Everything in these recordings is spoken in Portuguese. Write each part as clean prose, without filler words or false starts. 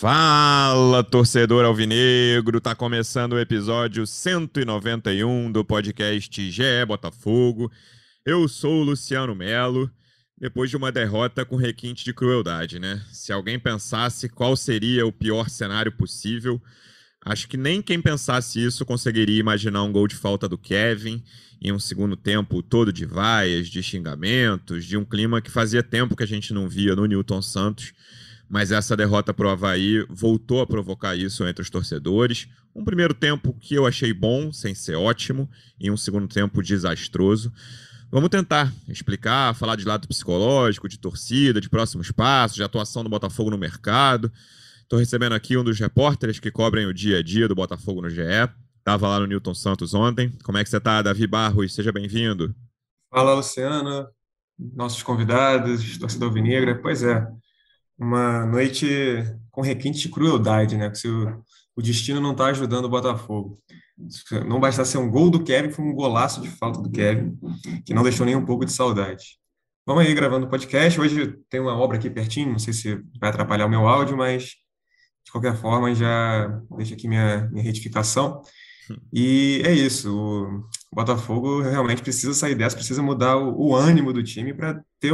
Fala, torcedor alvinegro! Tá começando o episódio 191 do podcast GE Botafogo. Eu sou o Luciano Melo. Depois de uma derrota com requinte de crueldade, né? Se alguém pensasse qual seria o pior cenário possível, acho que nem quem pensasse isso conseguiria imaginar um gol de falta do Kevin em um segundo tempo todo de vaias, de xingamentos, de um clima que fazia tempo que a gente não via no Newton Santos. Mas essa derrota para o Avaí voltou a provocar isso entre os torcedores. Um primeiro tempo que eu achei bom, sem ser ótimo, e um segundo tempo desastroso. Vamos tentar explicar, falar de lado psicológico, de torcida, de próximos passos, de atuação do Botafogo no mercado. Estou recebendo aqui um dos repórteres que cobrem o dia a dia do Botafogo no GE. Estava lá no Newton Santos ontem. Como é que você está, Davi Barros? Seja bem-vindo. Fala, Luciano, nossos convidados, torcedor alvinegra. Pois é, uma noite com requinte de crueldade, né? Que se o destino não está ajudando o Botafogo. Se não bastasse ser um gol do Kevin, foi um golaço de falta do Kevin, que não deixou nem um pouco de saudade. Vamos aí gravando o podcast. Hoje tem uma obra aqui pertinho, não sei se vai atrapalhar o meu áudio, mas de qualquer forma já deixo aqui minha retificação. E é isso, o Botafogo realmente precisa sair dessa, precisa mudar o ânimo do time para ter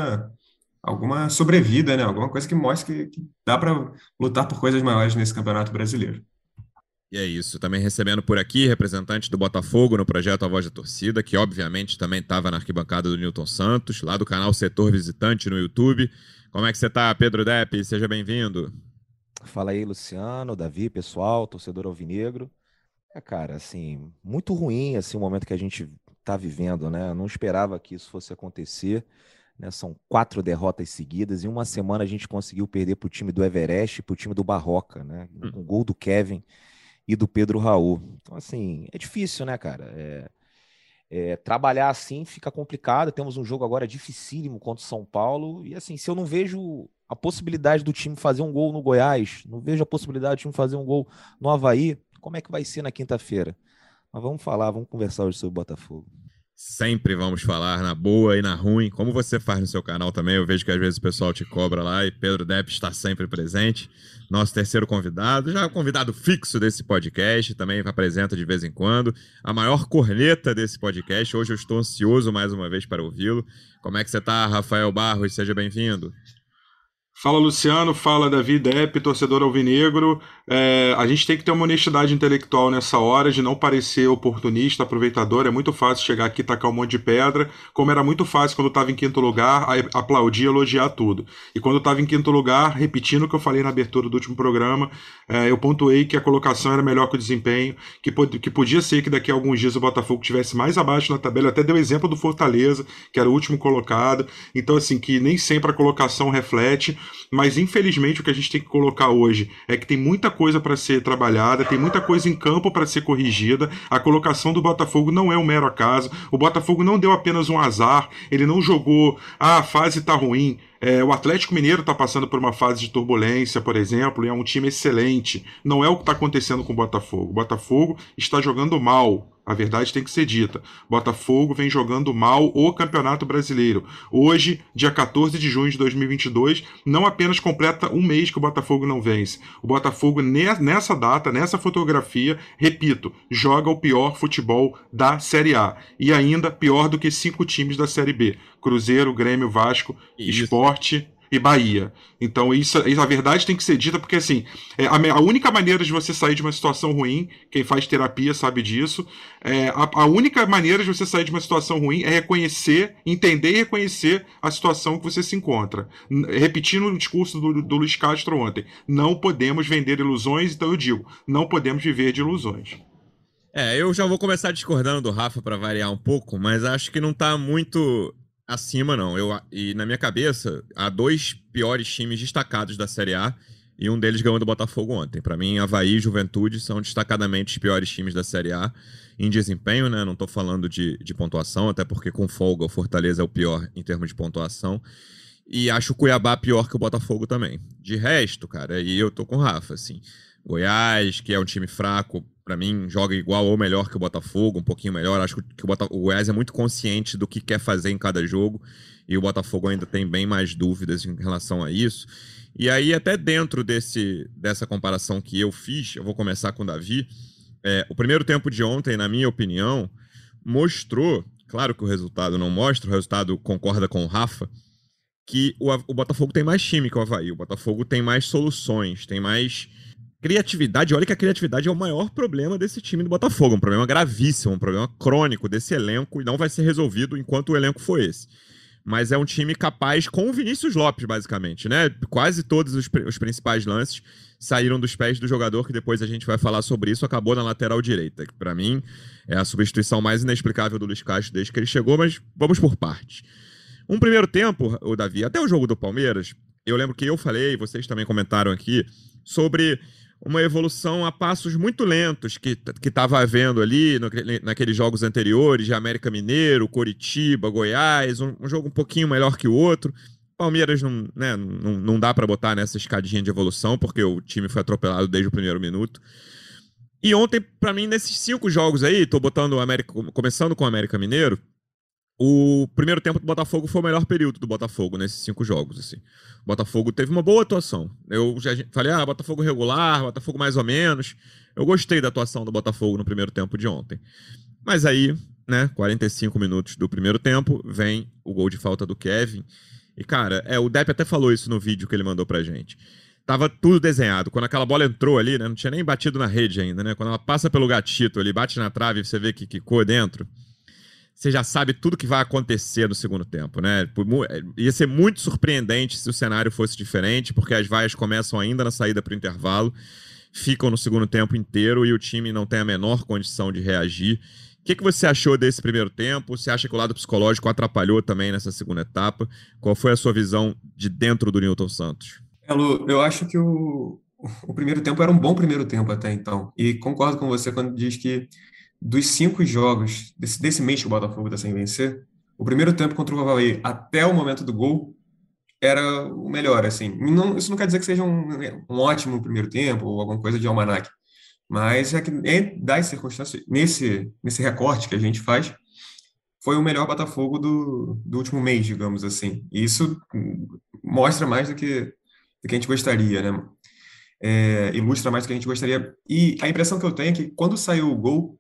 alguma sobrevida, né? Alguma coisa que mostre que dá para lutar por coisas maiores nesse Campeonato Brasileiro. E é isso, também recebendo por aqui representante do Botafogo no projeto A Voz da Torcida, que obviamente também estava na arquibancada do Newton Santos, lá do canal Setor Visitante no YouTube. Como é que você tá, Pedro Depp? Seja bem-vindo. Fala aí, Luciano, Davi, pessoal, torcedor alvinegro. Cara, assim, muito ruim assim, o momento que a gente tá vivendo, né? Eu não esperava que isso fosse acontecer, né? São 4 derrotas seguidas. Em uma semana a gente conseguiu perder pro time do Everest e pro time do Barroca, né? Com o gol do Kevin e do Pedro Raul. Então, assim, é difícil, né, cara? Trabalhar assim fica complicado. Temos um jogo agora dificílimo contra o São Paulo. E assim, se eu não vejo a possibilidade do time fazer um gol no Goiás, não vejo a possibilidade do time fazer um gol no Avaí, como é que vai ser na quinta-feira? Mas vamos falar, vamos conversar hoje sobre o Botafogo. Sempre vamos falar na boa e na ruim, como você faz no seu canal também. Eu vejo que às vezes o pessoal te cobra lá e Pedro Depp está sempre presente. Nosso terceiro convidado, já é o convidado fixo desse podcast, também apresenta de vez em quando. A maior corneta desse podcast. Hoje eu estou ansioso mais uma vez para ouvi-lo. Como é que você está, Rafael Barros? Seja bem-vindo. Fala Luciano, fala Davi Depp, torcedor alvinegro. A gente tem que ter uma honestidade intelectual nessa hora de não parecer oportunista, aproveitador. É muito fácil chegar aqui e tacar um monte de pedra, como era muito fácil quando estava em quinto lugar, aplaudir, elogiar tudo. E quando estava em quinto lugar, repetindo o que eu falei na abertura do último programa, eu pontuei que a colocação era melhor que o desempenho, que podia ser que daqui a alguns dias o Botafogo estivesse mais abaixo na tabela. Eu até deu o exemplo do Fortaleza, que era o último colocado. Então, assim, que nem sempre a colocação reflete. Mas infelizmente o que a gente tem que colocar hoje é que tem muita coisa para ser trabalhada, tem muita coisa em campo para ser corrigida. A colocação do Botafogo não é um mero acaso. O Botafogo não deu apenas um azar, ele não jogou, a fase tá ruim. O Atlético Mineiro está passando por uma fase de turbulência, por exemplo, e é um time excelente. Não é o que está acontecendo com o Botafogo. O Botafogo está jogando mal. A verdade tem que ser dita. Botafogo vem jogando mal o Campeonato Brasileiro. Hoje, dia 14 de junho de 2022, não apenas completa um mês que o Botafogo não vence. O Botafogo, nessa data, nessa fotografia, repito, joga o pior futebol da Série A. E ainda pior do que 5 times da Série B. Cruzeiro, Grêmio, Vasco, Isso. Sport e Bahia. Então isso a verdade tem que ser dita, porque assim, a única maneira de você sair de uma situação ruim, quem faz terapia sabe disso, a única maneira de você sair de uma situação ruim é reconhecer, entender e reconhecer a situação que você se encontra. Repetindo o discurso do Luiz Castro ontem, não podemos vender ilusões, então eu digo, não podemos viver de ilusões. Eu já vou começar discordando do Rafa para variar um pouco, mas acho que não tá muito acima, não. E na minha cabeça, há 2 piores times destacados da Série A e um deles ganhou do Botafogo ontem. Para mim, Avaí e Juventude são destacadamente os piores times da Série A em desempenho, né? Não tô falando de pontuação, até porque com folga o Fortaleza é o pior em termos de pontuação. E acho o Cuiabá pior que o Botafogo também. De resto, cara, aí eu tô com o Rafa, assim. Goiás, que é um time fraco, pra mim, joga igual ou melhor que o Botafogo, um pouquinho melhor. Acho que o Goiás é muito consciente do que quer fazer em cada jogo, e o Botafogo ainda tem bem mais dúvidas em relação a isso. E aí, até dentro dessa comparação que eu fiz, eu vou começar com o Davi. O primeiro tempo de ontem, na minha opinião, mostrou, claro que o resultado não mostra, o resultado concorda com o Rafa, que o Botafogo tem mais time que o Avaí. O Botafogo tem mais soluções, tem mais criatividade. Olha que a criatividade é o maior problema desse time do Botafogo. Um problema gravíssimo, um problema crônico desse elenco, e não vai ser resolvido enquanto o elenco for esse. Mas é um time capaz com o Vinícius Lopes, basicamente, né? Quase todos os principais lances saíram dos pés do jogador, que depois a gente vai falar sobre isso, acabou na lateral direita, que pra mim é a substituição mais inexplicável do Luiz Castro desde que ele chegou, mas vamos por partes. Um primeiro tempo, o Davi, até o jogo do Palmeiras, eu lembro que eu falei, vocês também comentaram aqui, sobre uma evolução a passos muito lentos que estava havendo ali naqueles jogos anteriores, de América Mineiro, Coritiba, Goiás, um jogo um pouquinho melhor que o outro. Palmeiras não dá para botar nessa escadinha de evolução, porque o time foi atropelado desde o primeiro minuto. E ontem, para mim, nesses 5 jogos aí, tô botando começando com o América Mineiro, o primeiro tempo do Botafogo foi o melhor período do Botafogo nesses 5 jogos, assim. O Botafogo teve uma boa atuação. Eu já falei, Botafogo regular, Botafogo mais ou menos. Eu gostei da atuação do Botafogo no primeiro tempo de ontem. Mas aí, 45 minutos do primeiro tempo, vem o gol de falta do Kevin. E, cara, o Depp até falou isso no vídeo que ele mandou pra gente. Tava tudo desenhado. Quando aquela bola entrou ali, não tinha nem batido na rede ainda, né? Quando ela passa pelo gatito ali, bate na trave e você vê que quicou dentro, você já sabe tudo que vai acontecer no segundo tempo, né? Ia ser muito surpreendente se o cenário fosse diferente, porque as vaias começam ainda na saída para o intervalo, ficam no segundo tempo inteiro e o time não tem a menor condição de reagir. O que você achou desse primeiro tempo? Você acha que o lado psicológico atrapalhou também nessa segunda etapa? Qual foi a sua visão de dentro do Nilton Santos? Lu, eu acho que o primeiro tempo era um bom primeiro tempo até então. E concordo com você quando diz que dos 5 jogos desse mês que o Botafogo está sem vencer, o primeiro tempo contra o Avaí até o momento do gol era o melhor, assim. Isso não quer dizer que seja um ótimo primeiro tempo ou alguma coisa de almanaque, mas é que das circunstâncias, nesse recorte que a gente faz, foi o melhor Botafogo do último mês, digamos assim. E isso mostra mais do que a gente gostaria, né? Ilustra mais do que a gente gostaria. E a impressão que eu tenho é que quando saiu o gol,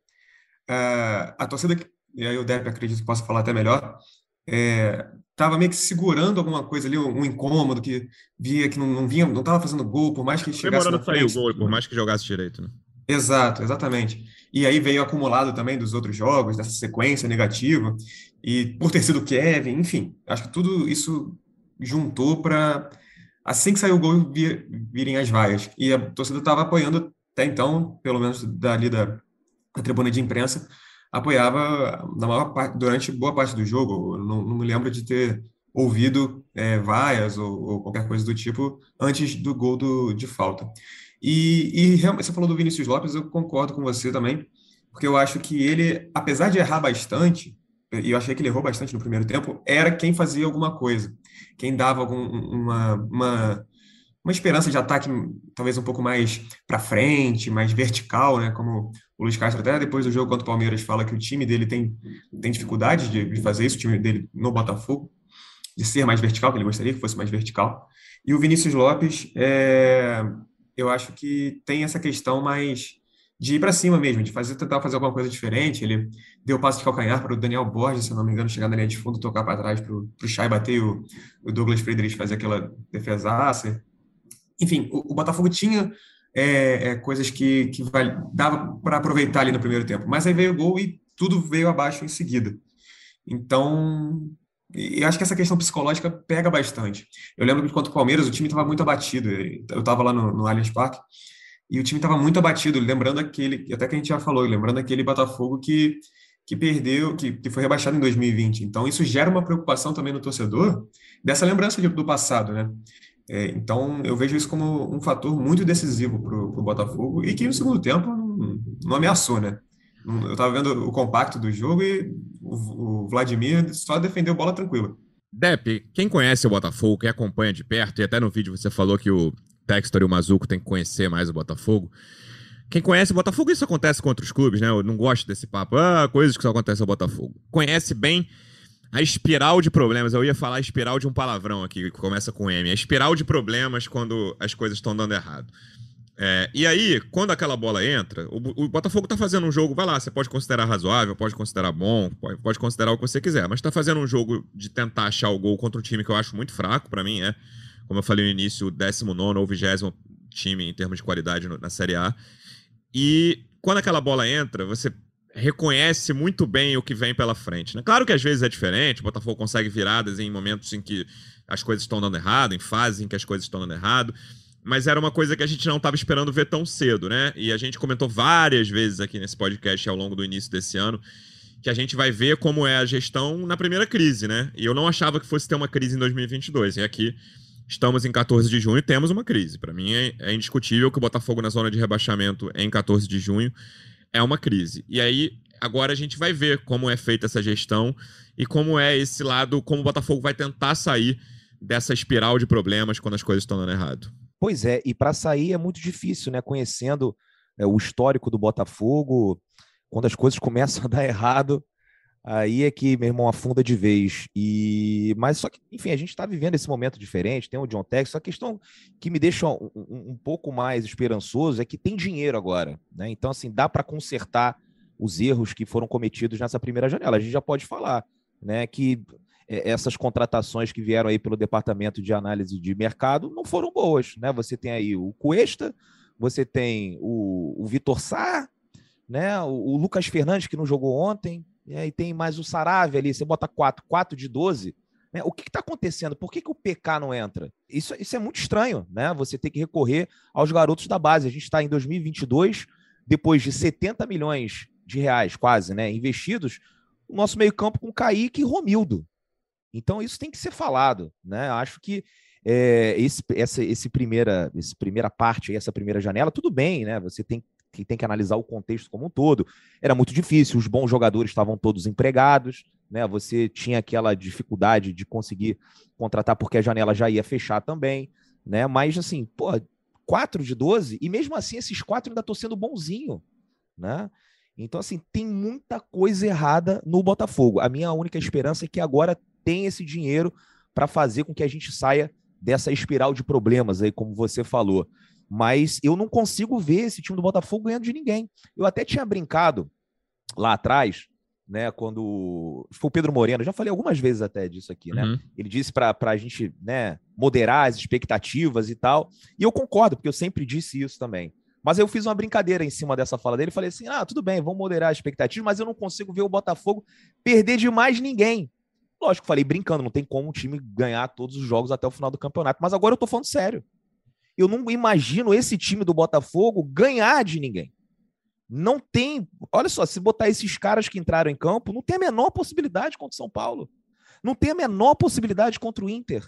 a torcida, e aí o Depp acredito que possa falar até melhor, estava meio que segurando alguma coisa ali, um incômodo que via que não vinha, não estava fazendo gol, por mais que chegasse Demorando na sair o frente. gol, por mais que jogasse direito, né? Exato, exatamente. E aí veio acumulado também dos outros jogos, dessa sequência negativa, e por ter sido Kevin, enfim, acho que tudo isso juntou para, assim que saiu o gol, virem as vaias. E a torcida estava apoiando até então, pelo menos dali da tribuna de imprensa, apoiava na maior parte, durante boa parte do jogo. Eu não me lembro de ter ouvido vaias ou qualquer coisa do tipo antes do gol de falta. E realmente, você falou do Vinícius Lopes, eu concordo com você também, porque eu acho que ele, apesar de errar bastante, e eu achei que ele errou bastante no primeiro tempo, era quem fazia alguma coisa, quem dava uma esperança de ataque talvez um pouco mais para frente, mais vertical, né? Como o Luiz Castro até depois do jogo contra o Palmeiras fala que o time dele tem dificuldade de fazer isso, o time dele no Botafogo, de ser mais vertical, que ele gostaria que fosse mais vertical. E o Vinícius Lopes, eu acho que tem essa questão mais de ir para cima mesmo, de tentar fazer alguma coisa diferente. Ele deu passe de calcanhar para o Daniel Borges, se eu não me engano, chegar na linha de fundo, tocar para trás para o Chay bater e o Douglas Friedrich fazer aquela defesaça. Enfim, o Botafogo tinha coisas que dava para aproveitar ali no primeiro tempo, mas aí veio o gol e tudo veio abaixo em seguida. Então, eu acho que essa questão psicológica pega bastante. Eu lembro que contra o Palmeiras o time estava muito abatido. Eu estava lá no Allianz Parque e o time estava muito abatido, lembrando até que a gente já falou, lembrando aquele Botafogo que perdeu, que foi rebaixado em 2020. Então, isso gera uma preocupação também no torcedor dessa lembrança do passado, né? Então, eu vejo isso como um fator muito decisivo para o Botafogo e que no segundo tempo não ameaçou, né? Eu estava vendo o compacto do jogo e o Vladimir só defendeu bola tranquila. Depp, quem conhece o Botafogo, quem acompanha de perto, e até no vídeo você falou que o Textor e o Mazuco têm que conhecer mais o Botafogo, Quem conhece o Botafogo, isso acontece com outros clubes, né? Eu não gosto desse papo. Coisas que só acontecem ao Botafogo. Conhece bem a espiral de problemas. Eu ia falar a espiral de um palavrão aqui, que começa com M. A espiral de problemas quando as coisas estão dando errado. E aí, quando aquela bola entra, o Botafogo tá fazendo um jogo, vai lá, você pode considerar razoável, pode considerar bom, pode considerar o que você quiser, mas tá fazendo um jogo de tentar achar o gol contra um time que eu acho muito fraco, pra mim como eu falei no início, o 19º ou 20º time em termos de qualidade na Série A. E quando aquela bola entra, você reconhece muito bem o que vem pela frente, né? Claro que às vezes é diferente, o Botafogo consegue viradas em momentos em que as coisas estão dando errado, em fases em que as coisas estão dando errado, mas era uma coisa que a gente não estava esperando ver tão cedo, né? E a gente comentou várias vezes aqui nesse podcast ao longo do início desse ano que a gente vai ver como é a gestão na primeira crise, né? E eu não achava que fosse ter uma crise em 2022. E aqui estamos em 14 de junho e temos uma crise. Para mim é indiscutível que o Botafogo na zona de rebaixamento em 14 de junho é uma crise. E aí agora a gente vai ver como é feita essa gestão e como é esse lado, como o Botafogo vai tentar sair dessa espiral de problemas quando as coisas estão dando errado. Pois é, e para sair é muito difícil, né? Conhecendo o histórico do Botafogo, quando as coisas começam a dar errado, aí é que, meu irmão, afunda de vez. Mas só que, enfim, a gente está vivendo esse momento diferente, tem o John Textor. A questão que me deixa um pouco mais esperançoso é que tem dinheiro agora, né? Então, assim, dá para consertar os erros que foram cometidos nessa primeira janela. A gente já pode falar, né, que essas contratações que vieram aí pelo departamento de análise de mercado não foram boas, né? Você tem aí o Cuesta, você tem o Vitor Sá, né? O Lucas Fernandes, que não jogou ontem, e tem mais o Saravia ali, você bota 4 de 12. Né? O que está acontecendo? Por que o PK não entra? Isso é muito estranho, né? Você tem que recorrer aos garotos da base. A gente está em 2022, depois de 70 milhões de reais, quase, né, investidos, o nosso meio-campo com Kaique e Romildo. Então, isso tem que ser falado, né? Acho que essa primeira parte, essa primeira janela, tudo bem, né? Você tem que analisar o contexto como um todo. Era muito difícil, os bons jogadores estavam todos empregados, né? Você tinha aquela dificuldade de conseguir contratar porque a janela já ia fechar também, né? Mas, assim, 4 de 12, e mesmo assim esses 4 ainda estão sendo bonzinho, né? Então, assim, tem muita coisa errada no Botafogo. A minha única esperança é que agora tem esse dinheiro para fazer com que a gente saia dessa espiral de problemas aí, como você falou. Mas eu não consigo ver esse time do Botafogo ganhando de ninguém. Eu até tinha brincado lá atrás, né, quando foi o Pedro Moreno, já falei algumas vezes até disso aqui, né? Ele disse para a gente, né, moderar as expectativas e tal. E eu concordo, porque eu sempre disse isso também. Mas eu fiz uma brincadeira em cima dessa fala dele. Falei assim, tudo bem, vamos moderar as expectativas, mas eu não consigo ver o Botafogo perder de mais ninguém. Lógico, falei brincando, não tem como um time ganhar todos os jogos até o final do campeonato. Mas agora eu tô falando sério. Eu não imagino esse time do Botafogo ganhar de ninguém. Não tem... Olha só, se botar esses caras que entraram em campo, não tem a menor possibilidade contra o São Paulo. Não tem a menor possibilidade contra o Inter.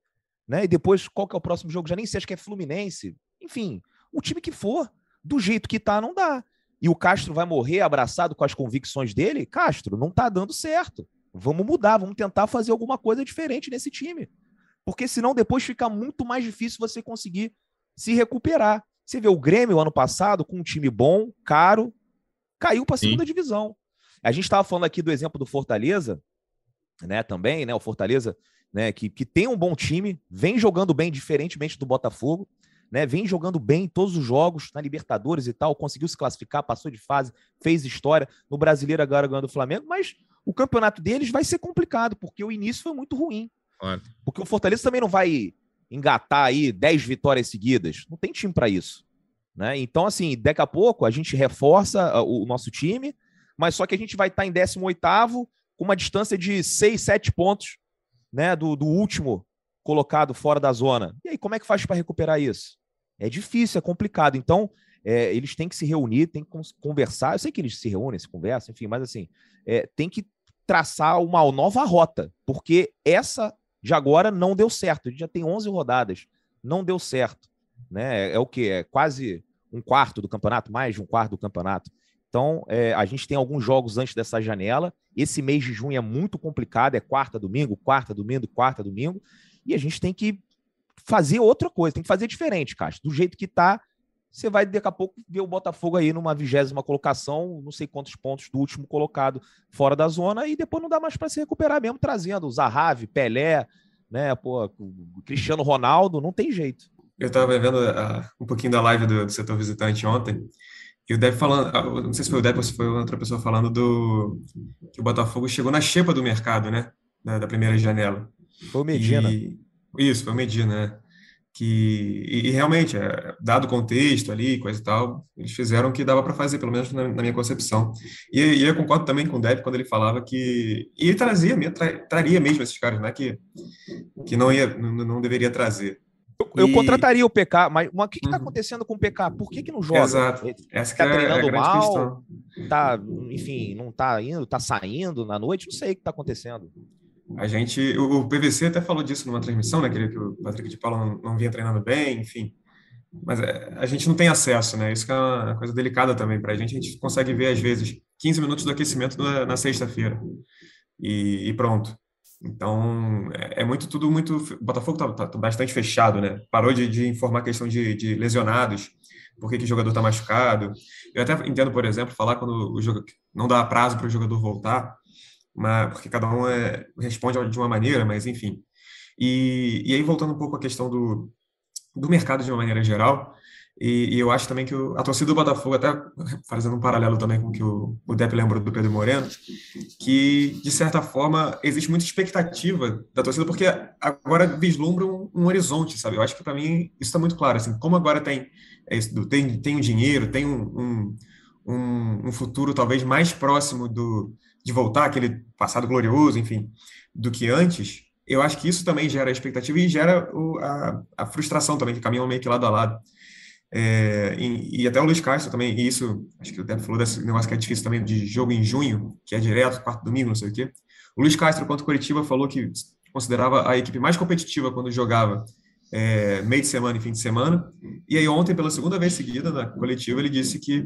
Né? E depois, qual que é o próximo jogo? Já nem sei, acho que é Fluminense. Enfim, o time que for, do jeito que tá, não dá. E o Castro vai morrer abraçado com as convicções dele? Castro, não tá dando certo. Vamos mudar, vamos tentar fazer alguma coisa diferente nesse time. Porque senão depois fica muito mais difícil você conseguir se recuperar. Você vê o Grêmio ano passado, com um time bom, caro, caiu para a segunda divisão. A gente estava falando aqui do exemplo do Fortaleza, né, também, né, o Fortaleza, né, que tem um bom time, vem jogando bem, diferentemente do Botafogo, né, vem jogando bem em todos os jogos, na Libertadores e tal, conseguiu se classificar, passou de fase, fez história, no Brasileiro agora ganhando o Flamengo, mas o campeonato deles vai ser complicado, porque o início foi muito ruim. Claro. Porque o Fortaleza também não vai engatar aí 10 vitórias seguidas. Não tem time para isso. Né? Então, assim, daqui a pouco a gente reforça o nosso time, mas só que a gente vai estar em 18º com uma distância de 6, 7 pontos, né, do último colocado fora da zona. E aí, como é que faz para recuperar isso? É difícil, é complicado. Então, eles têm que se reunir, têm que conversar. Eu sei que eles se reúnem, se conversam, enfim, mas assim, tem que traçar uma nova rota, porque essa de agora não deu certo. A gente já tem 11 rodadas, não deu certo. Né? É o quê? É quase um quarto do campeonato, mais de um quarto do campeonato. Então, a gente tem alguns jogos antes dessa janela. Esse mês de junho é muito complicado, é quarta, domingo, e a gente tem que fazer outra coisa, tem que fazer diferente, Castro. Do jeito que tá, você vai daqui a pouco ver o Botafogo aí numa 20ª colocação, não sei quantos pontos do último colocado fora da zona, e depois não dá mais para se recuperar mesmo, trazendo o Zahavi, Pelé, né, o Cristiano Ronaldo, não tem jeito. Eu estava vendo um pouquinho da live do setor visitante ontem, e o Depp falando, não sei se foi o Depp ou se foi outra pessoa falando que o Botafogo chegou na xepa do mercado, né, da primeira janela. Foi o Medina. Isso, foi o Medina, né? E realmente, dado o contexto ali, coisa e tal, eles fizeram o que dava para fazer, pelo menos na minha concepção. E eu concordo também com o Depp quando ele falava que... E ele traria mesmo esses caras, né? Que não deveria trazer. Eu contrataria o PK, mas o que está acontecendo com o PK? Por que não joga? Exato. Essa Está treinando é a grande mal? Enfim, não está indo, está saindo na noite? Não sei o que está acontecendo. O PVC até falou disso numa transmissão, né? Que o Patrick de Paula não vinha treinando bem, enfim. Mas a gente não tem acesso, né? Isso que é uma coisa delicada também para a gente consegue ver, às vezes, 15 minutos do aquecimento na sexta-feira. E pronto. Então, tudo muito... O Botafogo tá bastante fechado, né? Parou de informar a questão de lesionados, por que o jogador está machucado. Eu até entendo, por exemplo, falar quando o jogador não dá prazo para o jogador voltar, porque cada um responde de uma maneira, mas enfim. E aí, voltando um pouco à questão do mercado de uma maneira geral, e eu acho também que a torcida do Botafogo, até fazendo um paralelo também com o que o Depp lembrou do Pedro Moreno, que, de certa forma, existe muita expectativa da torcida, porque agora vislumbra um horizonte, sabe? Eu acho que, para mim, isso está muito claro. Assim, como agora tem o dinheiro, tem um futuro talvez mais próximo de voltar aquele passado glorioso, enfim, do que antes, eu acho que isso também gera expectativa e gera a frustração também, que caminham meio que lado a lado. E até o Luiz Castro também, e isso, acho que o Depp falou desse negócio que é difícil também, de jogo em junho, que é direto, quarto domingo, não sei o quê. O Luiz Castro, quanto Coritiba, falou que considerava a equipe mais competitiva quando jogava meio de semana e fim de semana. E aí ontem, pela segunda vez seguida, na coletiva, ele disse que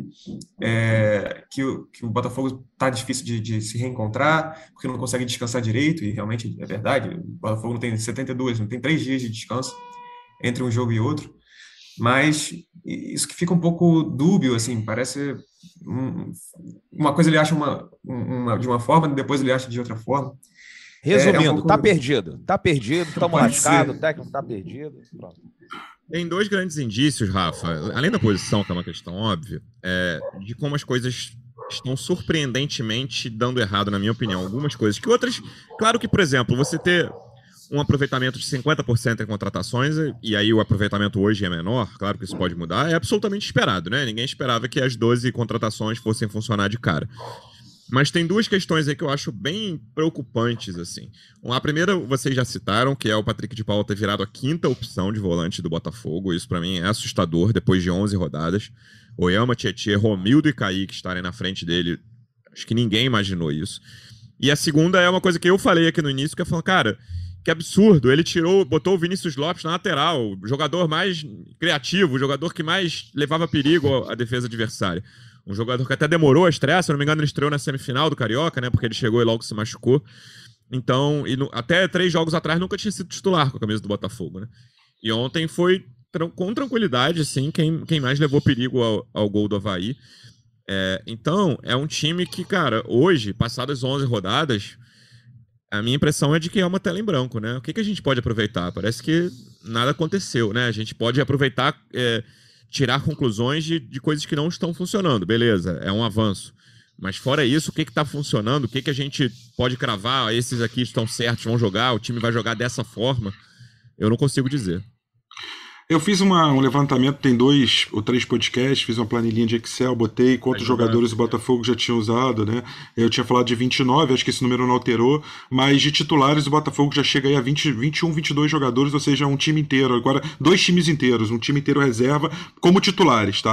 o Botafogo está difícil de se reencontrar, porque não consegue descansar direito, e realmente é verdade, o Botafogo não tem 72, não tem 3 dias de descanso entre um jogo e outro. Mas isso que fica um pouco dúbio, assim, parece uma coisa ele acha de uma forma, depois ele acha de outra forma. Resumindo, tá perdido, estamos lascados, o técnico tá perdido. Pronto. Tem 2 grandes indícios, Rafa, além da posição, que é uma questão óbvia, de como as coisas estão surpreendentemente dando errado, na minha opinião. Algumas coisas que outras... Claro que, por exemplo, você ter um aproveitamento de 50% em contratações, e aí o aproveitamento hoje é menor, claro que isso pode mudar, é absolutamente esperado, né? Ninguém esperava que as 12 contratações fossem funcionar de cara. Mas tem 2 questões aí que eu acho bem preocupantes, assim. A primeira, vocês já citaram, que é o Patrick de Paula ter virado a 5ª opção de volante do Botafogo. Isso, pra mim, é assustador, depois de 11 rodadas. Oyama, Tietê, Romildo e Kaique estarem na frente dele. Acho que ninguém imaginou isso. E a segunda é uma coisa que eu falei aqui no início, que eu falo, cara... Que absurdo, ele botou o Vinícius Lopes na lateral, o jogador mais criativo, o jogador que mais levava perigo à defesa adversária. Um jogador que até demorou a estrear, se eu não me engano ele estreou na semifinal do Carioca, né, porque ele chegou e logo se machucou. Então, até 3 jogos atrás nunca tinha sido titular com a camisa do Botafogo, né. E ontem foi com tranquilidade, assim, quem mais levou perigo ao gol do Avaí. Então, é um time que, cara, hoje, passadas 11 rodadas... A minha impressão é de que é uma tela em branco, né? O que a gente pode aproveitar? Parece que nada aconteceu, né? A gente pode aproveitar, tirar conclusões de coisas que não estão funcionando. Beleza, é um avanço. Mas fora isso, o que está funcionando? O que a gente pode cravar? Esses aqui estão certos, vão jogar, o time vai jogar dessa forma? Eu não consigo dizer. Eu fiz um levantamento, tem 2 ou 3 podcasts, fiz uma planilhinha de Excel, botei quantos jogadores o Botafogo já tinha usado, né? Eu tinha falado de 29, acho que esse número não alterou, mas de titulares o Botafogo já chega aí a 21, 22 jogadores, ou seja, um time inteiro. Agora, 2 times inteiros, um time inteiro reserva como titulares, tá?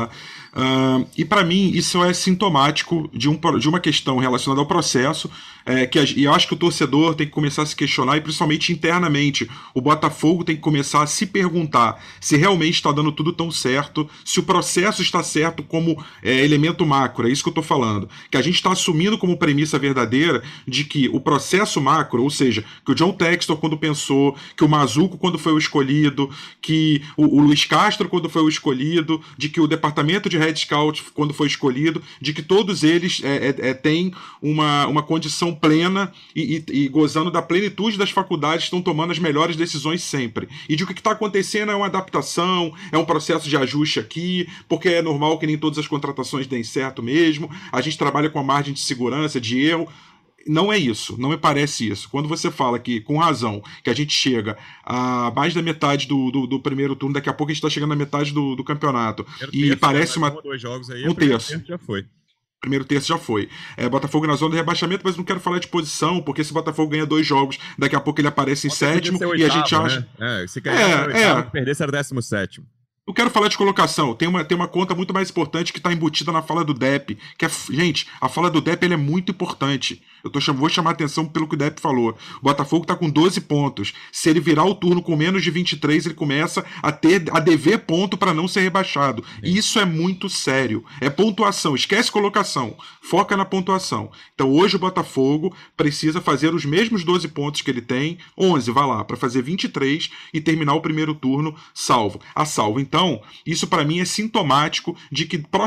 E para mim isso é sintomático de uma questão relacionada ao processo, e eu acho que o torcedor tem que começar a se questionar, e principalmente internamente o Botafogo tem que começar a se perguntar se realmente está dando tudo tão certo, se o processo está certo como elemento macro. É isso que eu estou falando, que a gente está assumindo como premissa verdadeira de que o processo macro, ou seja, que o John Textor quando pensou, que o Mazuco quando foi o escolhido, que o Luiz Castro quando foi o escolhido, de que o departamento de Red Scout quando foi escolhido, de que todos eles têm uma condição plena e gozando da plenitude das faculdades, estão tomando as melhores decisões sempre. E de que o que está acontecendo é uma adaptação, é um processo de ajuste aqui, porque é normal que nem todas as contratações deem certo mesmo, a gente trabalha com a margem de segurança, de erro. Não é isso, não me parece isso. Quando você fala que, com razão, que a gente chega a mais da metade do primeiro turno, daqui a pouco a gente está chegando na metade do campeonato, e parece um ou dois jogos aí, um terço. Já foi. Primeiro terço já foi. Botafogo na zona de rebaixamento, mas não quero falar de posição, porque se o Botafogo ganha 2 jogos, daqui a pouco ele aparece em sétimo, e a gente acha... Se ganhar perder será 17º. Eu quero falar de colocação. Tem uma conta muito mais importante que está embutida na fala do Depp. Gente, a fala do Depp é muito importante. Vou chamar a atenção pelo que o Depp falou. O Botafogo está com 12 pontos. Se ele virar o turno com menos de 23, ele começa a dever ponto para não ser rebaixado. E isso é muito sério. É pontuação. Esquece colocação. Foca na pontuação. Então hoje o Botafogo precisa fazer os mesmos 12 pontos que ele tem, 11, vai lá, para fazer 23 e terminar o primeiro turno a salvo. Então, isso para mim é sintomático de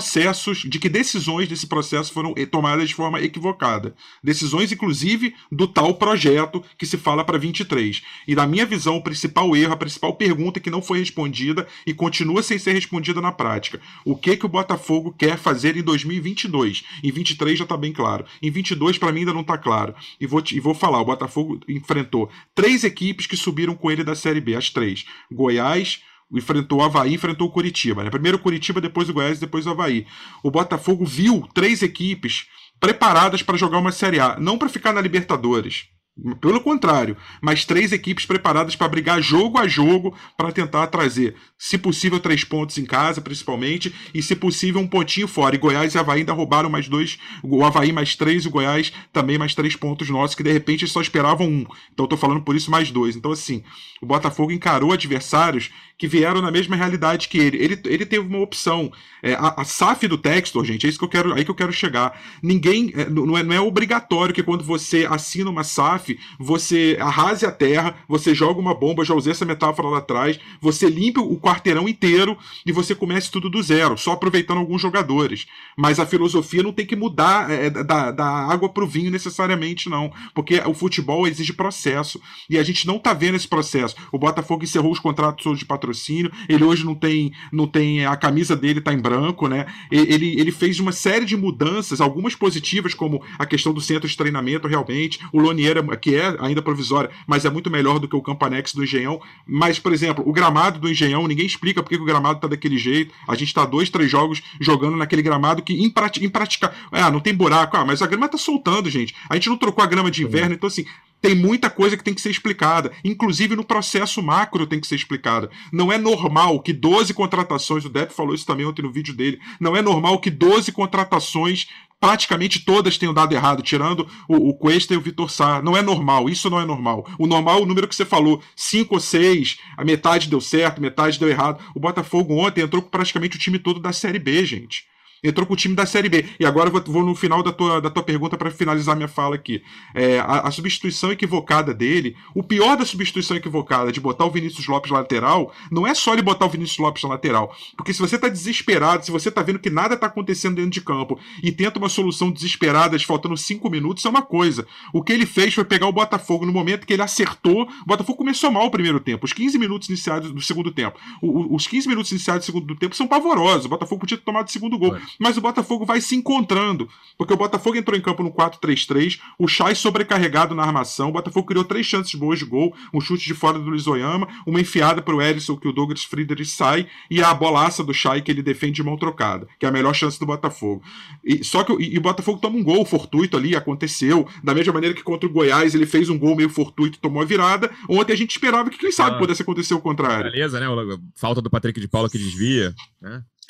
que decisões desse processo foram tomadas de forma equivocada. Decisões, inclusive, do tal projeto que se fala para 23. E, na minha visão, o principal erro, a principal pergunta que não foi respondida e continua sem ser respondida na prática. O que o Botafogo quer fazer em 2022? Em 23 já está bem claro. Em 22, para mim, ainda não está claro. E vou falar, o Botafogo enfrentou 3 equipes que subiram com ele da Série B, as 3. Goiás, enfrentou o Avaí, enfrentou o Curitiba, né? Primeiro o Curitiba, depois o Goiás, depois o Avaí. O Botafogo viu 3 equipes preparadas para jogar uma Série A, não para ficar na Libertadores. Pelo contrário, mas 3 equipes preparadas para brigar jogo a jogo para tentar trazer, se possível, 3 pontos em casa, principalmente, e se possível, um pontinho fora. E Goiás e Avaí ainda roubaram mais 2, o Avaí mais 3 e o Goiás também mais 3 pontos nossos, que de repente eles só esperavam 1. Então eu tô falando por isso mais 2. Então, assim, o Botafogo encarou adversários que vieram na mesma realidade que ele. Ele teve uma opção. A SAF do Textor, gente, é isso que eu quero chegar. Ninguém, não é obrigatório que quando você assina uma SAF, você arrase a terra, você joga uma bomba, já usei essa metáfora lá atrás, você limpe o quarteirão inteiro e você comece tudo do zero, só aproveitando alguns jogadores. Mas a filosofia não tem que mudar da água pro vinho necessariamente, não. Porque o futebol exige processo. E a gente não tá vendo esse processo. O Botafogo encerrou os contratos de patrocínio, ele hoje não tem a camisa dele tá em branco, né? Ele fez uma série de mudanças, algumas positivas, como a questão do centro de treinamento, realmente. O Lonier, que é ainda provisória, mas é muito melhor do que o Campanex do Engenhão. Mas, por exemplo, o gramado do Engenhão, ninguém explica por que o gramado tá daquele jeito. A gente tá 2, 3 jogos jogando naquele gramado que impraticável. Não tem buraco. Mas a grama tá soltando, gente. A gente não trocou a grama de inverno, então assim, tem muita coisa que tem que ser explicada. Inclusive no processo macro tem que ser explicada. Não é normal que 12 contratações, o Depp falou isso também ontem no vídeo dele, não é normal que 12 contratações, praticamente todas tenham dado errado, tirando o Cuesta e o Vitor Sá. Não é normal, isso não é normal. O normal é o número que você falou, 5 ou 6, a metade deu certo, metade deu errado. O Botafogo ontem entrou com praticamente o time todo da Série B, gente. Entrou com o time da Série B. E agora eu vou no final da tua pergunta para finalizar minha fala aqui. A substituição equivocada dele, o pior da substituição equivocada de botar o Vinícius Lopes na lateral, não é só ele botar o Vinícius Lopes na lateral. Porque se você tá desesperado, se você tá vendo que nada tá acontecendo dentro de campo e tenta uma solução desesperada, faltando 5 minutos, é uma coisa. O que ele fez foi pegar o Botafogo no momento que ele acertou. O Botafogo começou mal o primeiro tempo. Os 15 minutos iniciados do segundo tempo. Os 15 minutos iniciados do segundo tempo são pavorosos. O Botafogo podia ter tomado o segundo gol. Mas o Botafogo vai se encontrando, porque o Botafogo entrou em campo no 4-3-3, o Chay sobrecarregado na armação, o Botafogo criou 3 chances boas de gol, um chute de fora do Luiz Oyama, uma enfiada para o Erisson que o Douglas Friedrich sai, e a bolaça do Chay que ele defende de mão trocada, que é a melhor chance do Botafogo. Só que o Botafogo toma um gol fortuito ali, aconteceu, da mesma maneira que contra o Goiás ele fez um gol meio fortuito, tomou a virada. Ontem a gente esperava que, quem sabe, pudesse acontecer o contrário. Beleza, né? Falta do Patrick de Paula que desvia, né?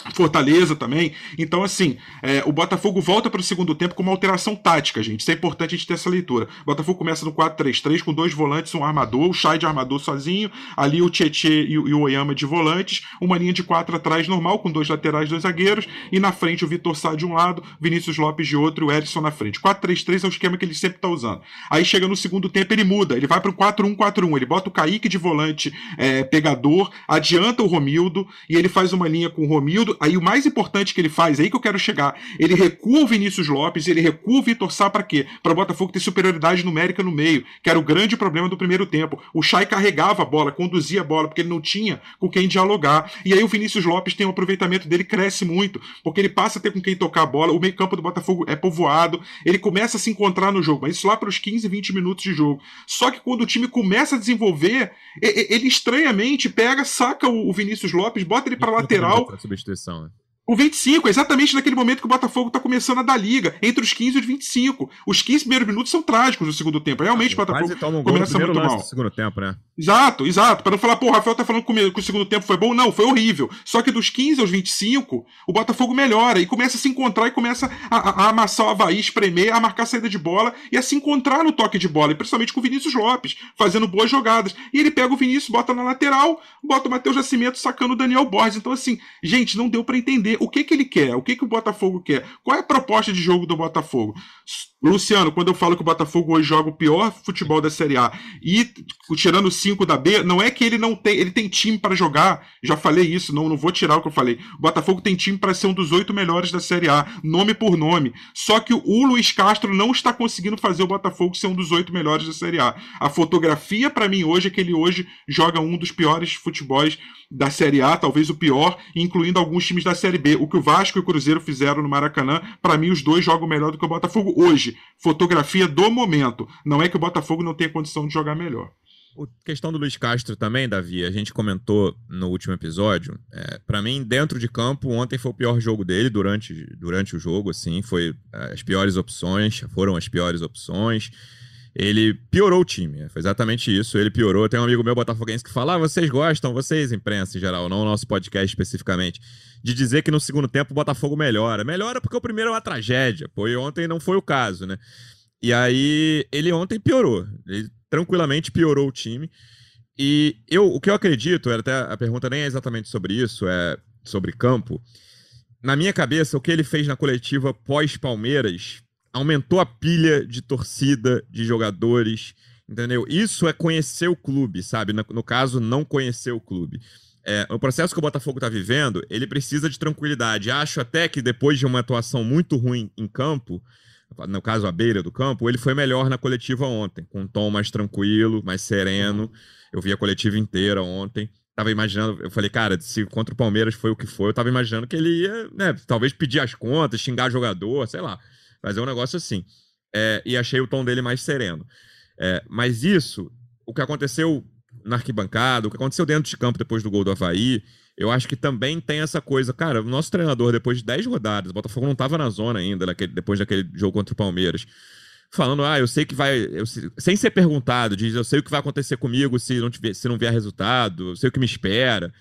Fortaleza também. Então, assim, o Botafogo volta para o segundo tempo com uma alteração tática, gente. Isso é importante a gente ter essa leitura. O Botafogo começa no 4-3-3 com 2 volantes, um armador, o Chay de armador sozinho, ali o Tietê e o Oyama de volantes, uma linha de 4 atrás normal, com 2 laterais, 2 zagueiros, e na frente o Vitor Sá de um lado, Vinícius Lopes de outro e o Erisson na frente. 4-3-3 é o esquema que ele sempre está usando. Aí chega no segundo tempo, ele muda, ele vai para o 4-1-4-1, ele bota o Kaique de volante pegador, adianta o Romildo, e ele faz uma linha com o Romildo. Aí o mais importante que ele faz, aí que eu quero chegar, ele recua o Vinícius Lopes, ele recua o Vitor Sá para quê? Para o Botafogo ter superioridade numérica no meio, que era o grande problema do primeiro tempo. O Chay carregava a bola, conduzia a bola, porque ele não tinha com quem dialogar. E aí o Vinícius Lopes tem um aproveitamento dele, cresce muito, porque ele passa a ter com quem tocar a bola, o meio campo do Botafogo é povoado, ele começa a se encontrar no jogo, mas isso lá para os 15, 20 minutos de jogo. Só que quando o time começa a desenvolver, ele estranhamente pega, saca o Vinícius Lopes, bota ele para lateral. Substituição, né? O 25, exatamente naquele momento que o Botafogo está começando a dar liga, entre os 15 e os 25. Os 15 primeiros minutos são trágicos no segundo tempo. Realmente o Botafogo começa muito mal. No segundo tempo, né? Exato. Para não falar, o Rafael tá falando que o segundo tempo foi bom. Não, foi horrível. Só que dos 15 aos 25, o Botafogo melhora e começa a se encontrar e começa a amassar o Avaí, espremer, a marcar a saída de bola e a se encontrar no toque de bola, e principalmente com o Vinícius Lopes, fazendo boas jogadas. E ele pega o Vinícius, bota na lateral, bota o Matheus Nascimento sacando o Daniel Borges. Então, assim, gente, não deu para entender o que ele quer, o que o Botafogo quer, qual é a proposta de jogo do Botafogo. Luciano, quando eu falo que o Botafogo hoje joga o pior futebol da Série A e tirando 5 da B, não é que ele não tem, ele tem time para jogar, já falei isso, não vou tirar o que eu falei. O Botafogo tem time para ser um dos 8 melhores da Série A, nome por nome. Só que o Luiz Castro não está conseguindo fazer o Botafogo ser um dos 8 melhores da Série A. A fotografia para mim hoje é que ele hoje joga um dos piores futebols da Série A, talvez o pior, incluindo alguns times da Série B. O que o Vasco e o Cruzeiro fizeram no Maracanã, para mim os dois jogam melhor do que o Botafogo hoje. Fotografia do momento. Não é que o Botafogo não tenha condição de jogar melhor. A questão do Luiz Castro também, Davi, a gente comentou no último episódio. Para mim, dentro de campo, ontem foi o pior jogo dele durante o jogo, assim, foram as piores opções. Ele piorou o time, foi exatamente isso, ele piorou. Tem um amigo meu botafoguense que fala, vocês gostam, vocês, imprensa em geral, não o nosso podcast especificamente, de dizer que no segundo tempo o Botafogo melhora. Melhora porque o primeiro é uma tragédia, e ontem não foi o caso, né? E aí, ele ontem piorou, ele tranquilamente piorou o time. E o que eu acredito, até a pergunta nem é exatamente sobre isso, é sobre campo. Na minha cabeça, o que ele fez na coletiva pós-Palmeiras aumentou a pilha de torcida, de jogadores, entendeu? Isso é conhecer o clube, sabe? No caso, não conhecer o clube. O processo que o Botafogo está vivendo, ele precisa de tranquilidade. Acho até que depois de uma atuação muito ruim em campo, no caso à beira do campo, ele foi melhor na coletiva ontem, com um tom mais tranquilo, mais sereno. Eu vi a coletiva inteira ontem. Tava imaginando, eu falei, cara, se contra o Palmeiras foi o que foi, eu tava imaginando que ele ia, né, talvez pedir as contas, xingar jogador, sei lá. Fazer um negócio assim. E achei o tom dele mais sereno. Mas isso, o que aconteceu na arquibancada, o que aconteceu dentro de campo depois do gol do Avaí, eu acho que também tem essa coisa. Cara, o nosso treinador, depois de 10 rodadas, o Botafogo não estava na zona ainda, depois daquele jogo contra o Palmeiras, falando, eu sei que vai... sem ser perguntado, diz, eu sei o que vai acontecer comigo se não vier resultado, eu sei o que me espera.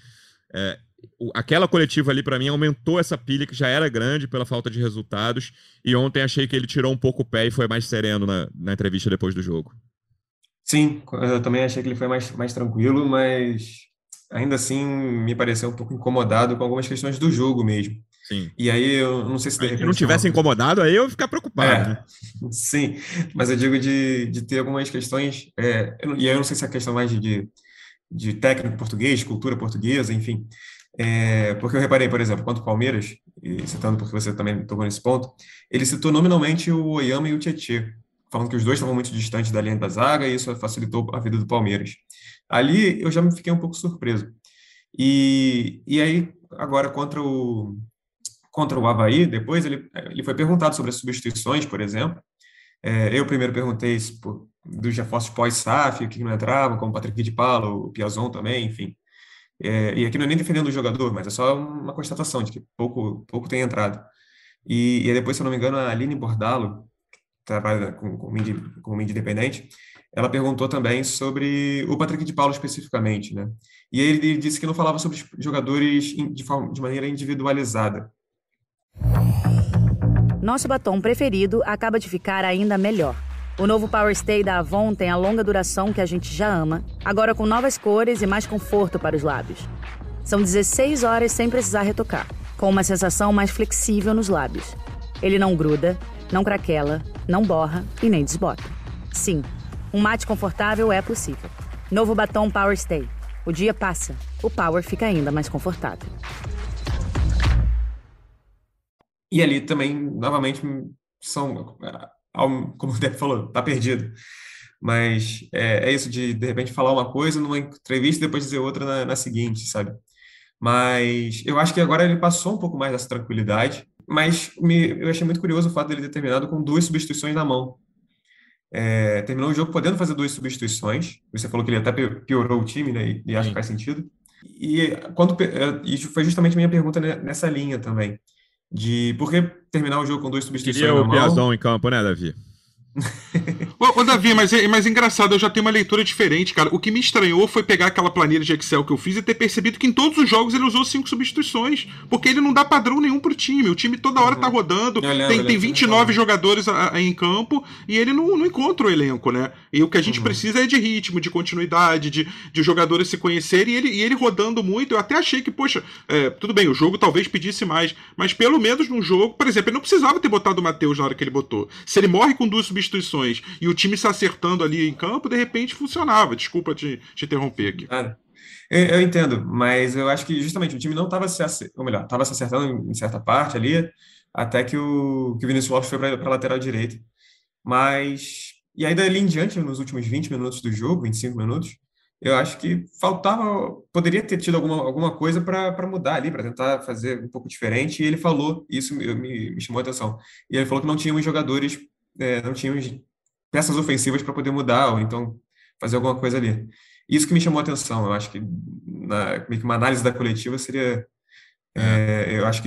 Aquela coletiva ali, pra mim, aumentou essa pilha que já era grande pela falta de resultados, e ontem achei que ele tirou um pouco o pé e foi mais sereno na entrevista depois do jogo. Sim, eu também achei que ele foi mais tranquilo, mas ainda assim me pareceu um pouco incomodado com algumas questões do jogo mesmo. Sim. E aí eu não sei se de repente... Se não tivesse incomodado, aí eu ia ficar preocupado, né? Sim, mas eu digo de ter algumas questões, e aí eu não sei se é questão mais de técnico português, cultura portuguesa, enfim. Porque eu reparei, por exemplo, quanto o Palmeiras, e citando porque você também tocou nesse ponto, ele citou nominalmente o Oyama e o Tietê, falando que os dois estavam muito distantes da linha da zaga e isso facilitou a vida do Palmeiras. Ali eu já me fiquei um pouco surpreso. E aí, agora, contra o Avaí, depois ele foi perguntado sobre as substituições, por exemplo. Eu primeiro perguntei dos reforços pós-SAF, o que não entrava, como o Patrick de Paula, o Piazon também, enfim. E aqui não é nem defendendo o jogador, mas é só uma constatação de que pouco tem entrado. E depois, se eu não me engano, a Aline Bordalo, que trabalha com mídia independente, ela perguntou também sobre o Patrick de Paulo especificamente, né? E ele disse que não falava sobre os jogadores de maneira individualizada. Nosso batom preferido acaba de ficar ainda melhor. O novo Power Stay da Avon tem a longa duração que a gente já ama, agora com novas cores e mais conforto para os lábios. São 16 horas sem precisar retocar, com uma sensação mais flexível nos lábios. Ele não gruda, não craquela, não borra e nem desbota. Sim, um mate confortável é possível. Novo batom Power Stay. O dia passa, o Power fica ainda mais confortável. E ali também, novamente, são, como o Depp falou, tá perdido. Mas é isso de repente, falar uma coisa numa entrevista e depois dizer outra na seguinte, sabe? Mas eu acho que agora ele passou um pouco mais dessa tranquilidade, mas eu achei muito curioso o fato dele ter terminado com 2 substituições na mão. Terminou o jogo podendo fazer 2 substituições. Você falou que ele até piorou o time, né? E acho que faz sentido. Isso foi justamente a minha pergunta nessa linha também, de por que terminar o jogo com 2 substituições Queria na o mão? Piazon em campo, né, Davi? Ô, Davi, mas engraçado, eu já tenho uma leitura diferente, cara. O que me estranhou foi pegar aquela planilha de Excel que eu fiz e ter percebido que em todos os jogos ele usou 5 substituições, porque ele não dá padrão nenhum pro time. O time toda hora tá rodando, tem 29 jogadores em campo e ele não encontra o elenco, né? E o que a gente precisa é de ritmo, de continuidade, de os jogadores se conhecerem e ele rodando muito. Eu até achei que, poxa, tudo bem, o jogo talvez pedisse mais, mas pelo menos no jogo, por exemplo, ele não precisava ter botado o Matheus na hora que ele botou. Se ele morre com 2 substituições e o time se acertando ali em campo, de repente funcionava. Desculpa te interromper aqui. Eu entendo, mas eu acho que justamente o time não estava estava se acertando em certa parte ali, até que o Vinícius Lopes foi para a lateral direita. E aí dali em diante, nos últimos 20 minutos do jogo, 25 minutos, eu acho que poderia ter tido alguma coisa para mudar ali, para tentar fazer um pouco diferente, e ele falou, isso me chamou a atenção, e ele falou que não tínhamos jogadores, não tínhamos peças ofensivas para poder mudar, ou então fazer alguma coisa ali. Isso que me chamou a atenção, eu acho que meio que uma análise da coletiva seria, eu acho que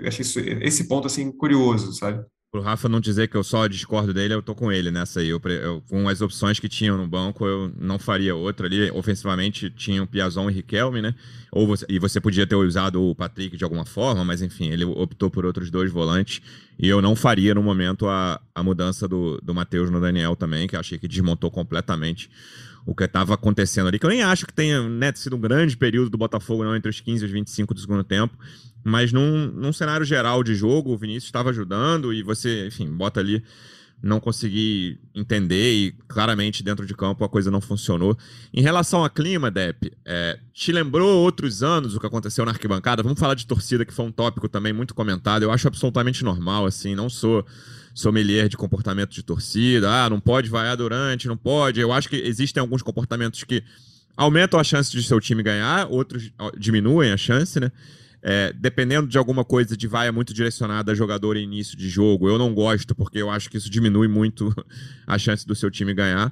esse ponto, assim, curioso, sabe? Pro Rafa não dizer que eu só discordo dele, eu tô com ele nessa aí. Com as opções que tinham no banco, eu não faria outra ali. Ofensivamente, tinha o Piazon e Riquelme, né? E você podia ter usado o Patrick de alguma forma, mas enfim, ele optou por outros 2 volantes. E eu não faria no momento a mudança do Matheus no Daniel também, que eu achei que desmontou completamente o que estava acontecendo ali, que eu nem acho que tenha, né, sido um grande período do Botafogo, não, entre os 15 e os 25 do segundo tempo, mas num cenário geral de jogo, o Vinícius estava ajudando e você, enfim, bota ali, não consegui entender e claramente dentro de campo a coisa não funcionou. Em relação ao clima, Depp, te lembrou outros anos o que aconteceu na arquibancada? Vamos falar de torcida, que foi um tópico também muito comentado, eu acho absolutamente normal, assim, não sou sommelier de comportamento de torcida, não pode vaiar durante, não pode. Eu acho que existem alguns comportamentos que aumentam a chance de seu time ganhar, outros diminuem a chance, né? Dependendo de alguma coisa de vaia muito direcionada a jogador em início de jogo, eu não gosto, porque eu acho que isso diminui muito a chance do seu time ganhar.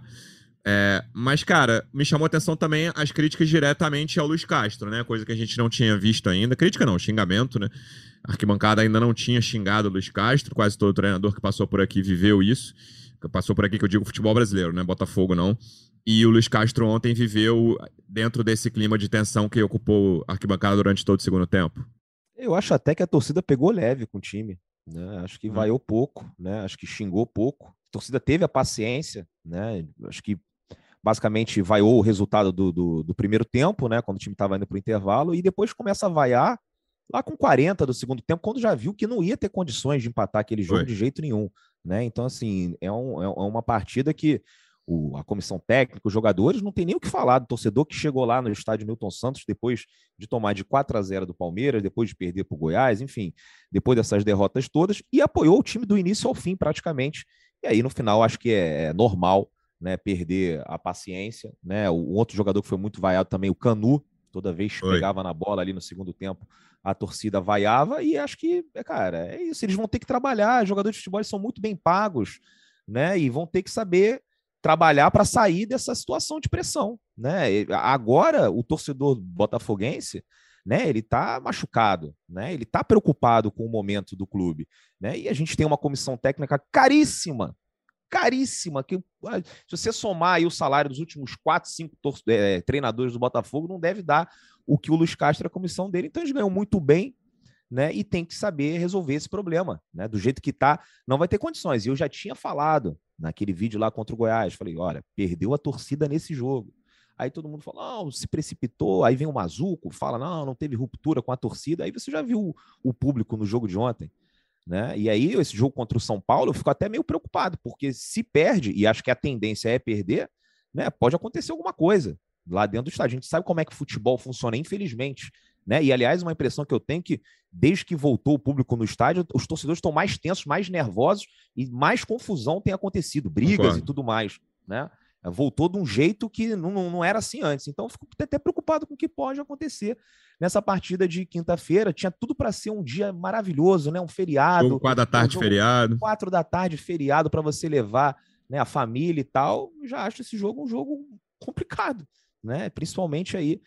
Mas, cara, me chamou a atenção também as críticas diretamente ao Luiz Castro, né? Coisa que a gente não tinha visto ainda. Crítica não, xingamento, né? A arquibancada ainda não tinha xingado o Luiz Castro. Quase todo treinador que passou por aqui viveu isso. Passou por aqui, que eu digo futebol brasileiro, né? Botafogo não. E o Luiz Castro ontem viveu dentro desse clima de tensão que ocupou a arquibancada durante todo o segundo tempo. Eu acho até que a torcida pegou leve com o time, né? Acho que vaiou pouco, né? Acho que xingou pouco. A torcida teve a paciência, né? Acho que basicamente vaiou o resultado do primeiro tempo, né? Quando o time estava indo para o intervalo, e depois começa a vaiar lá com 40 do segundo tempo, quando já viu que não ia ter condições de empatar aquele jogo de jeito nenhum, né? Então, assim, é uma partida que a comissão técnica, os jogadores, não tem nem o que falar do torcedor que chegou lá no estádio Newton Santos depois de tomar de 4-0 do Palmeiras, depois de perder para o Goiás, enfim, depois dessas derrotas todas, e apoiou o time do início ao fim, praticamente. E aí, no final, acho que é normal, né, perder a paciência, né? O outro jogador que foi muito vaiado também, o Canu, toda vez que pegava na bola ali no segundo tempo, a torcida vaiava, e acho que, cara, é isso, eles vão ter que trabalhar, os jogadores de futebol são muito bem pagos, né, e vão ter que saber trabalhar para sair dessa situação de pressão, né? Agora, o torcedor botafoguense, né, ele tá machucado, né? Ele tá preocupado com o momento do clube, né? E a gente tem uma comissão técnica caríssima, caríssima, que se você somar aí o salário dos últimos 4, 5 treinadores do Botafogo, não deve dar o que o Luiz Castro é a comissão dele. Então eles ganham muito bem, né? E tem que saber resolver esse problema, né? Do jeito que tá, não vai ter condições. E eu já tinha falado naquele vídeo lá contra o Goiás, falei, olha, perdeu a torcida nesse jogo. Aí todo mundo fala, não, se precipitou. Aí vem o Mazuco, fala, não teve ruptura com a torcida. Aí você já viu o público no jogo de ontem, né? E aí esse jogo contra o São Paulo, eu fico até meio preocupado, porque se perde, e acho que a tendência é perder, né? Pode acontecer alguma coisa lá dentro do estádio. A gente sabe como é que o futebol funciona, infelizmente, né? E aliás, uma impressão que eu tenho que desde que voltou o público no estádio, os torcedores estão mais tensos, mais nervosos e mais confusão tem acontecido, brigas e tudo mais, né? Voltou de um jeito que não era assim antes. Então, eu fico até preocupado com o que pode acontecer nessa partida de quinta-feira. Tinha tudo para ser um dia maravilhoso, né? Um feriado. 4 da tarde, feriado. 4 da tarde, feriado, para você levar, né, a família e tal. Eu já acho esse jogo um jogo complicado, né? Principalmente aí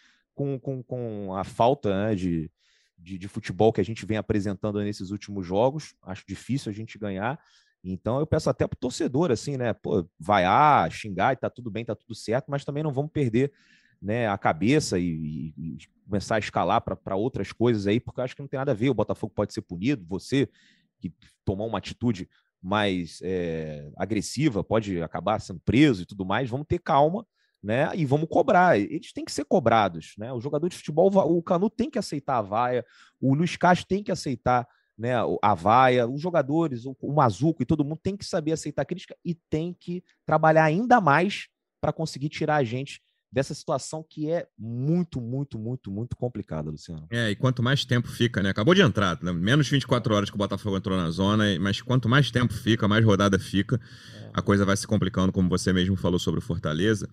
com a falta, né, de futebol que a gente vem apresentando nesses últimos jogos. Acho difícil a gente ganhar. Então eu peço até pro torcedor, assim, né? Pô, vaiar, xingar e tá tudo bem, tá tudo certo, mas também não vamos perder, né, a cabeça e começar a escalar para outras coisas aí, porque eu acho que não tem nada a ver. O Botafogo pode ser punido, você que tomar uma atitude mais agressiva pode acabar sendo preso e tudo mais. Vamos ter calma, né? E vamos cobrar. Eles têm que ser cobrados, né? O jogador de futebol, o Canu tem que aceitar a vaia, o Luiz Castro tem que aceitar, né, a vaia, os jogadores, o Mazuco e todo mundo tem que saber aceitar a crítica e tem que trabalhar ainda mais para conseguir tirar a gente dessa situação que é muito, muito, muito, muito complicada, Luciano. E quanto mais tempo fica, né? Acabou de entrar, né? Menos de 24 horas que o Botafogo entrou na zona, mas quanto mais tempo fica, mais rodada fica, a coisa vai se complicando, como você mesmo falou sobre o Fortaleza.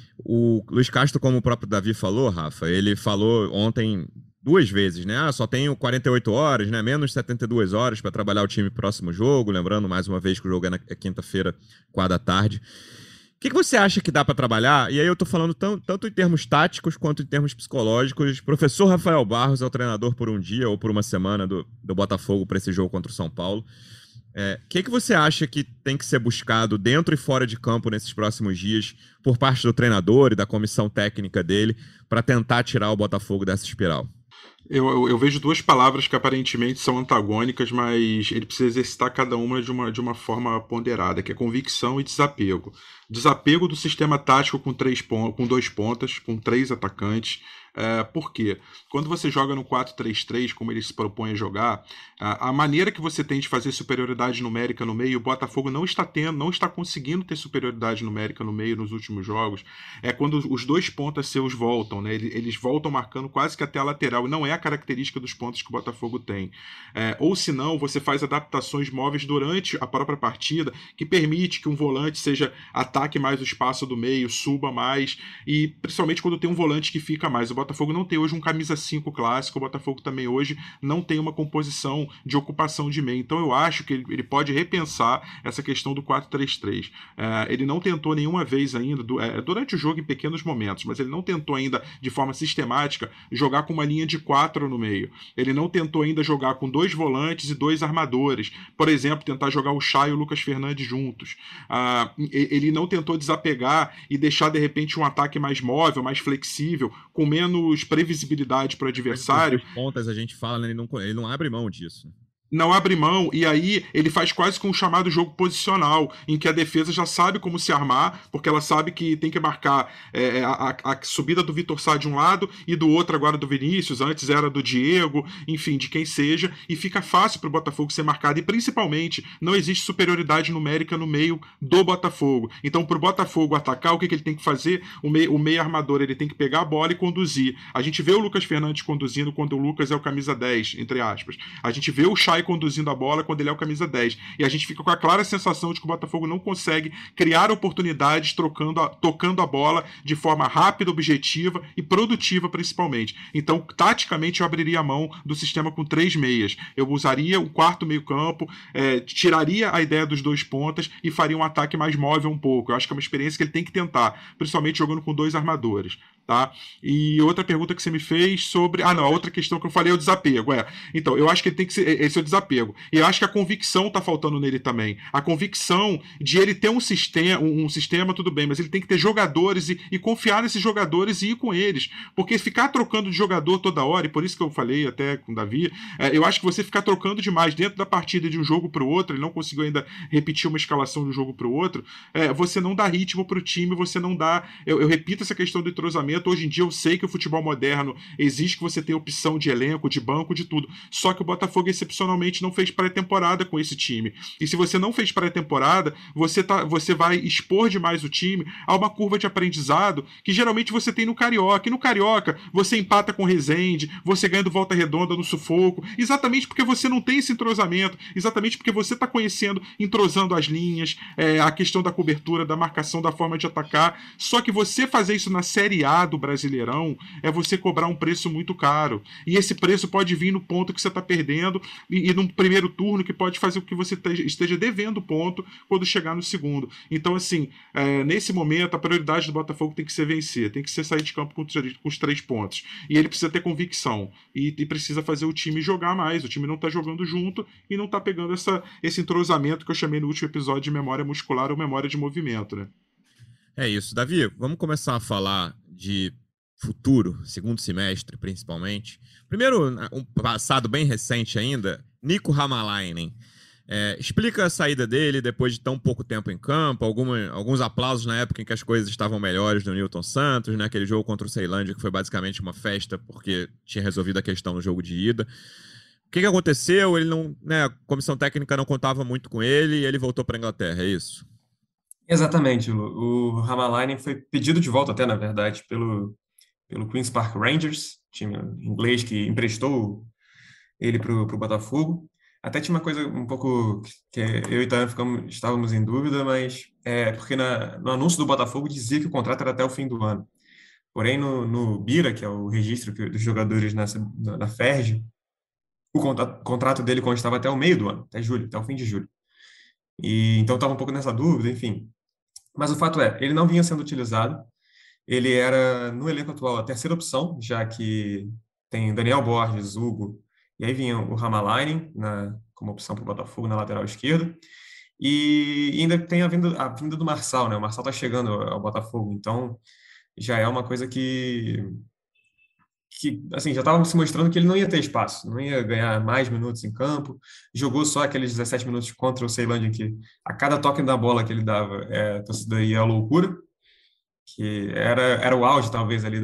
O Luiz Castro, como o próprio Davi falou, Rafa, ele falou ontem 2 vezes, né? Só tenho 48 horas, né? Menos 72 horas para trabalhar o time próximo jogo. Lembrando, mais uma vez, que o jogo é na quinta-feira, 4 da tarde. O que você acha que dá para trabalhar? E aí eu tô falando tanto em termos táticos quanto em termos psicológicos. Professor Rafael Barros é o treinador por um dia ou por uma semana do Botafogo para esse jogo contra o São Paulo. O que você acha que tem que ser buscado dentro e fora de campo nesses próximos dias por parte do treinador e da comissão técnica dele para tentar tirar o Botafogo dessa espiral? Eu vejo 2 palavras que aparentemente são antagônicas, mas ele precisa exercitar cada uma de uma forma ponderada, que é convicção e desapego. Desapego do sistema tático com 2 pontas, com 3 atacantes. Por quê? Quando você joga no 4-3-3, como ele se propõe a jogar, a maneira que você tem de fazer superioridade numérica no meio, o Botafogo não está conseguindo ter superioridade numérica no meio nos últimos jogos, é quando os 2 pontas seus voltam, né? Eles voltam marcando quase que até a lateral, e não é a característica dos pontos que o Botafogo tem. Ou se não, você faz adaptações móveis durante a própria partida, que permite que um volante ataque mais o espaço do meio, suba mais, e principalmente quando tem um volante que fica mais. O Botafogo não tem hoje um camisa 5 clássico, o Botafogo também hoje não tem uma composição de ocupação de meio. Então eu acho que ele pode repensar essa questão do 4-3-3. Ele não tentou nenhuma vez ainda, durante o jogo em pequenos momentos, mas ele não tentou ainda de forma sistemática jogar com uma linha de 4 no meio. Ele não tentou ainda jogar com 2 volantes e 2 armadores. Por exemplo, tentar jogar o Chay e o Lucas Fernandes juntos. Ele não tentou desapegar e deixar de repente um ataque mais móvel, mais flexível, com menos previsibilidade para o adversário. As pontas a gente fala, né? Ele não abre mão disso. Não abre mão, e aí ele faz quase com um chamado jogo posicional, em que a defesa já sabe como se armar, porque ela sabe que tem que marcar a subida do Vitor Sá de um lado e do outro agora do Vinícius, antes era do Diego, enfim, de quem seja, e fica fácil para o Botafogo ser marcado, e principalmente não existe superioridade numérica no meio do Botafogo. Então, para o Botafogo atacar, o que ele tem que fazer? O meio armador, ele tem que pegar a bola e conduzir. A gente vê o Lucas Fernandes conduzindo quando o Lucas é o camisa 10, entre aspas. A gente vê o Chay conduzindo a bola quando ele é o camisa 10. E a gente fica com a clara sensação de que o Botafogo não consegue criar oportunidades tocando a bola de forma rápida, objetiva e produtiva, principalmente. Então, taticamente, eu abriria a mão do sistema com 3 meias. Eu usaria o 4º meio-campo, tiraria a ideia dos 2 pontas e faria um ataque mais móvel um pouco. Eu acho que é uma experiência que ele tem que tentar, principalmente jogando com 2 armadores. Tá? E outra pergunta que você me fez sobre... Ah, não, a outra questão que eu falei é o desapego. Então, eu acho que ele tem que ser... Esse é o desapego. E eu acho que a convicção tá faltando nele também. A convicção de ele ter um sistema, tudo bem, mas ele tem que ter jogadores e confiar nesses jogadores e ir com eles. Porque ficar trocando de jogador toda hora, e por isso que eu falei até com o Davi, eu acho que você ficar trocando demais dentro da partida de um jogo pro outro, ele não conseguiu ainda repetir uma escalação de um jogo pro outro, você não dá ritmo pro time, você não dá... Eu repito essa questão do entrosamento. Hoje em dia eu sei que o futebol moderno exige que você tenha opção de elenco, de banco, de tudo. Só que o Botafogo excepcionalmente não fez pré-temporada com esse time. E se você não fez pré-temporada, você vai expor demais o time a uma curva de aprendizado que geralmente você tem no Carioca. E no Carioca você empata com o Resende, você ganha do Volta Redonda no sufoco, exatamente porque você não tem esse entrosamento, exatamente porque você está conhecendo, entrosando as linhas, a questão da cobertura, da marcação, da forma de atacar. Só que você fazer isso na Série A do Brasileirão é você cobrar um preço muito caro. E esse preço pode vir no ponto que você está perdendo e num primeiro turno que pode fazer com que você esteja devendo ponto quando chegar no segundo. Então, assim, nesse momento, a prioridade do Botafogo tem que ser vencer, tem que ser sair de campo com os 3 pontos. E ele precisa ter convicção e precisa fazer o time jogar mais. O time não está jogando junto e não está pegando esse entrosamento que eu chamei no último episódio de memória muscular ou memória de movimento, né? É isso. Davi, vamos começar a falar de futuro, segundo semestre, principalmente. Primeiro, um passado bem recente ainda, Nico Hamalainen. Explica a saída dele depois de tão pouco tempo em campo, alguns aplausos na época em que as coisas estavam melhores do Newton Santos, né? Aquele jogo contra o Ceilândia que foi basicamente uma festa porque tinha resolvido a questão no jogo de ida. O que aconteceu? Ele não, né, a comissão técnica não contava muito com ele e ele voltou para a Inglaterra, é isso? Exatamente, Lu. O Hamalainen foi pedido de volta até, na verdade, pelo Queen's Park Rangers, time inglês que emprestou ele para o Botafogo. Até tinha uma coisa um pouco que eu e Tayan estávamos em dúvida, mas porque no anúncio do Botafogo dizia que o contrato era até o fim do ano. Porém, no BIRA, que é o registro dos jogadores na FERJ, o contrato dele constava até o meio do ano, até julho, até o fim de julho. E então estava um pouco nessa dúvida, enfim. Mas o fato ele não vinha sendo utilizado. Ele era, no elenco atual, a terceira opção, já que tem Daniel Borges, Hugo, e aí vinha o Hamalainen como opção para o Botafogo na lateral esquerda. E ainda tem a vinda do Marçal, né? O Marçal está chegando ao Botafogo, então já é uma coisa que assim, já estava se mostrando que ele não ia ter espaço, não ia ganhar mais minutos em campo, jogou só aqueles 17 minutos contra o Ceilândia, em que a cada toque da bola que ele dava, a torcida ia à loucura, que era o auge, talvez, ali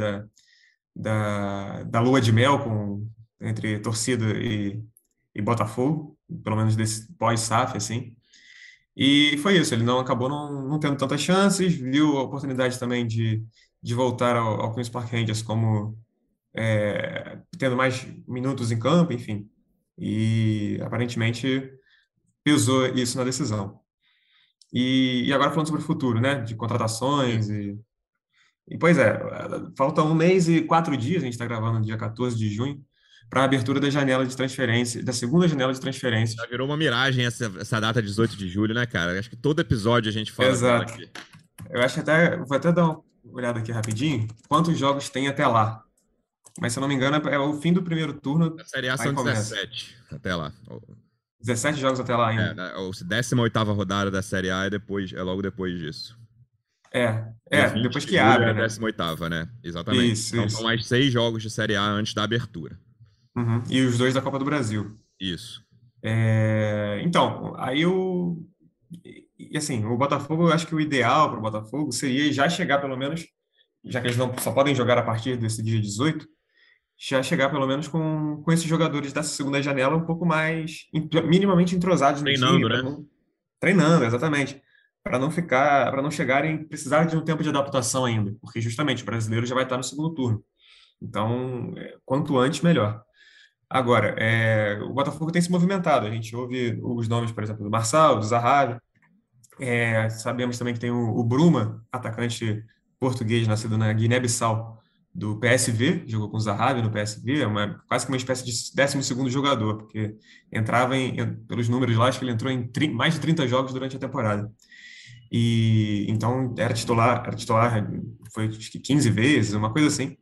da lua de mel entre torcida e Botafogo, pelo menos desse pós-SAF, assim. E foi isso, ele acabou não tendo tantas chances, viu a oportunidade também de voltar ao Queen's Park Rangers como tendo mais minutos em campo, enfim. E aparentemente pesou isso na decisão. E agora falando sobre o futuro, né? De contratações pois falta 1 mês e 4 dias, a gente está gravando no dia 14 de junho, para a abertura da janela de transferência, da segunda janela de transferência. Já virou uma miragem essa data 18 de julho, né, cara? Acho que todo episódio a gente fala Exato. Aqui. Eu acho vou até dar uma olhada aqui rapidinho, quantos jogos tem até lá. Mas, se eu não me engano, é o fim do primeiro turno. A Série A são 17 até lá. 17 jogos até lá ainda. A 18ª rodada da Série A é logo depois disso. Depois que abre, né? É a 18ª, né? Exatamente. Então são mais 6 jogos de Série A antes da abertura. Uhum. E os 2 da Copa do Brasil. Isso. Então, aí assim, o Botafogo, eu acho que o ideal para o Botafogo seria já chegar pelo menos, já que eles só podem jogar a partir desse dia 18, já chegar pelo menos com esses jogadores dessa segunda janela um pouco mais minimamente entrosados no time. Treinando, né? Treinando, exatamente. Para não chegarem, precisar de um tempo de adaptação ainda, porque justamente o brasileiro já vai estar no segundo turno. Então, quanto antes, melhor. Agora, o Botafogo tem se movimentado. A gente ouve os nomes, por exemplo, do Marçal, do Zahavi. Sabemos também que tem o Bruma, atacante português, nascido na Guiné-Bissau, do PSV, jogou com o Zahavi no PSV, quase que uma espécie de 12º jogador, porque entrava pelos números lá, acho que ele entrou em mais de 30 jogos durante a temporada. E então era titular, foi acho que 15 vezes, uma coisa assim.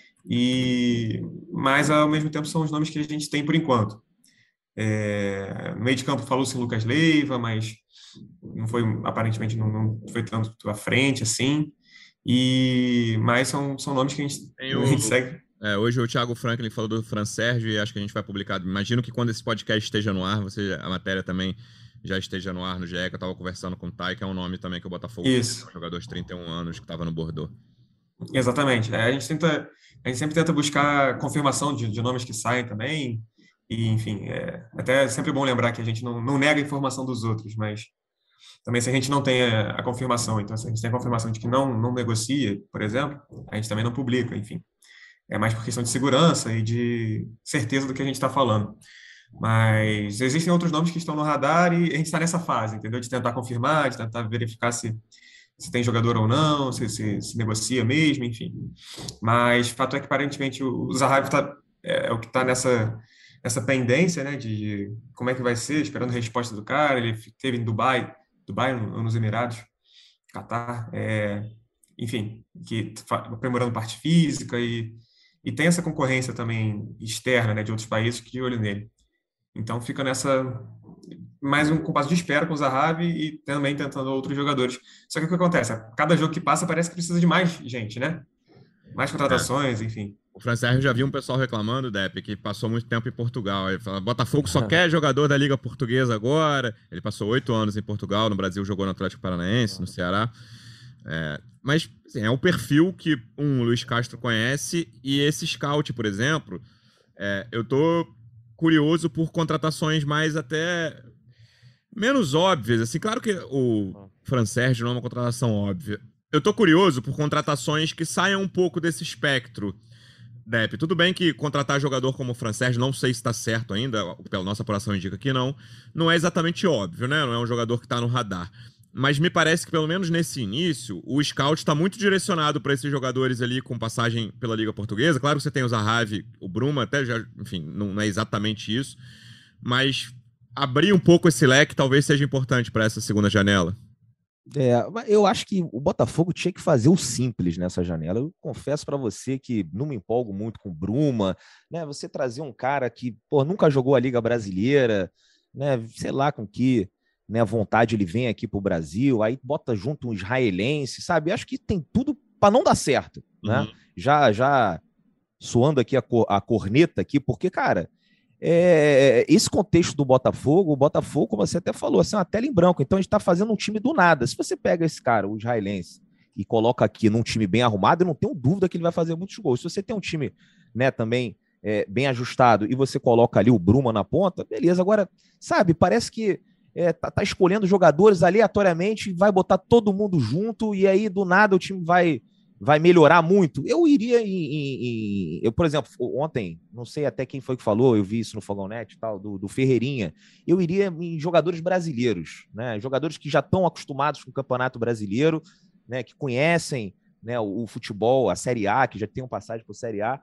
Mas ao mesmo tempo são os nomes que a gente tem por enquanto. No meio de campo falou-se em Lucas Leiva, mas não foi, aparentemente não foi tanto à frente assim. Mas são nomes que a gente segue. Hoje o Thiago Franklin falou do Fran Sérgio e acho que a gente vai publicar. Imagino que quando esse podcast esteja no ar, a matéria também já esteja no ar no GE, que eu estava conversando com o Tai, que é um nome também que o Botafogo tem, um jogador de 31 anos que estava no Bordeaux. Exatamente. A gente sempre tenta buscar confirmação de nomes que saem também. E, enfim, até sempre bom lembrar que a gente não nega a informação dos outros, mas também se a gente não tem a confirmação, então se a gente tem a confirmação de que não negocia, por exemplo, a gente também não publica, enfim. É mais por questão de segurança e de certeza do que a gente está falando. Mas existem outros nomes que estão no radar e a gente está nessa fase, entendeu? De tentar confirmar, de tentar verificar se tem jogador ou não, se negocia mesmo, enfim. Mas o fato é que, aparentemente, o Zahavi é o que está nessa pendência, né, de como é que vai ser, esperando a resposta do cara. Ele esteve em Dubai ou nos Emirados, Catar, enfim, aprimorando parte física e tem essa concorrência também externa, né, de outros países que de olho nele. Então fica mais um compasso de espera com o Zahavi e também tentando outros jogadores. Só que o que acontece? A cada jogo que passa parece que precisa de mais gente, né? Mais contratações, enfim. O Fran Sérgio já viu um pessoal reclamando, Depp, que passou muito tempo em Portugal. Ele fala, Botafogo só quer jogador da Liga Portuguesa agora. Ele passou 8 anos em Portugal, no Brasil jogou no Atlético Paranaense, no Ceará. Mas assim, é um perfil que o Luiz Castro conhece e esse scout, por exemplo, eu tô curioso por contratações mais até menos óbvias. Assim, claro que o Fran Sérgio não é uma contratação óbvia. Eu tô curioso por contratações que saiam um pouco desse espectro. Depp, tudo bem que contratar jogador como o Fran Sérgio, não sei se está certo ainda, pela nossa apuração indica que não é exatamente óbvio, né? Não é um jogador que está no radar. Mas me parece que, pelo menos nesse início, o scout está muito direcionado para esses jogadores ali com passagem pela Liga Portuguesa. Claro que você tem o Zahavi, o Bruma, até já, enfim, não é exatamente isso. Mas abrir um pouco esse leque talvez seja importante para essa segunda janela. Eu acho que o Botafogo tinha que fazer o simples nessa janela. Eu confesso para você que não me empolgo muito com o Bruma, né? Você trazer um cara que nunca jogou a Liga Brasileira, né? Sei lá com que, né, vontade ele vem aqui para o Brasil, aí bota junto um israelense, sabe? Acho que tem tudo para não dar certo, né? Já soando aqui a corneta aqui, porque, cara, esse contexto do Botafogo, o Botafogo, como você até falou, assim, é uma tela em branco. Então a gente está fazendo um time do nada. Se você pega esse cara, o israelense, e coloca aqui num time bem arrumado, eu não tenho dúvida que ele vai fazer muitos gols. Se você tem um time, né, também bem ajustado e você coloca ali o Bruma na ponta, beleza. Agora, sabe, parece que tá escolhendo jogadores aleatoriamente, vai botar todo mundo junto e aí do nada o time vai melhorar muito. Eu iria eu, por exemplo, ontem, não sei até quem foi que falou, eu vi isso no Fogão Net e tal, do Ferreirinha, eu iria em jogadores brasileiros, né? Jogadores que já estão acostumados com o Campeonato Brasileiro, né? Que conhecem, né, o futebol, a Série A, que já tem passagem por Série A,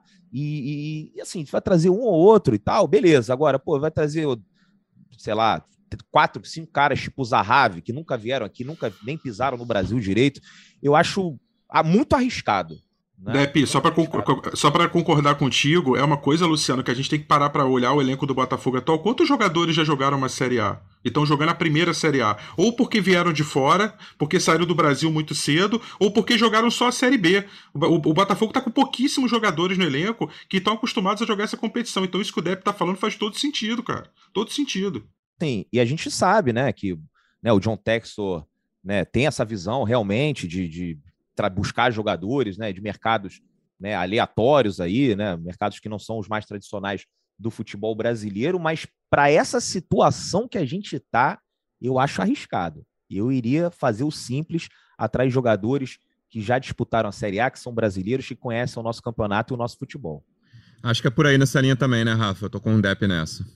e assim, vai trazer um ou outro e tal, beleza. Agora, vai trazer, sei lá, 4, 5 caras tipo o Zahavi, que nunca vieram aqui, nunca nem pisaram no Brasil direito. Eu acho muito arriscado. Né? Depp, só para concordar contigo, é uma coisa, Luciano, que a gente tem que parar para olhar o elenco do Botafogo atual. Quantos jogadores já jogaram uma Série A? E estão jogando a primeira Série A? Ou porque vieram de fora, porque saíram do Brasil muito cedo, ou porque jogaram só a Série B. O Botafogo está com pouquíssimos jogadores no elenco que estão acostumados a jogar essa competição. Então isso que o Depp está falando faz todo sentido, cara. Todo sentido. Sim, e a gente sabe, né, que, né, o John Textor, né, tem essa visão realmente de buscar jogadores, né, de mercados, né, aleatórios aí, né, mercados que não são os mais tradicionais do futebol brasileiro, mas para essa situação que a gente está, eu acho arriscado. Eu iria fazer o simples, atrás de jogadores que já disputaram a Série A, que são brasileiros, que conhecem o nosso campeonato e o nosso futebol. Acho que é por aí nessa linha também, né, Rafa? Eu tô com um Depp nessa.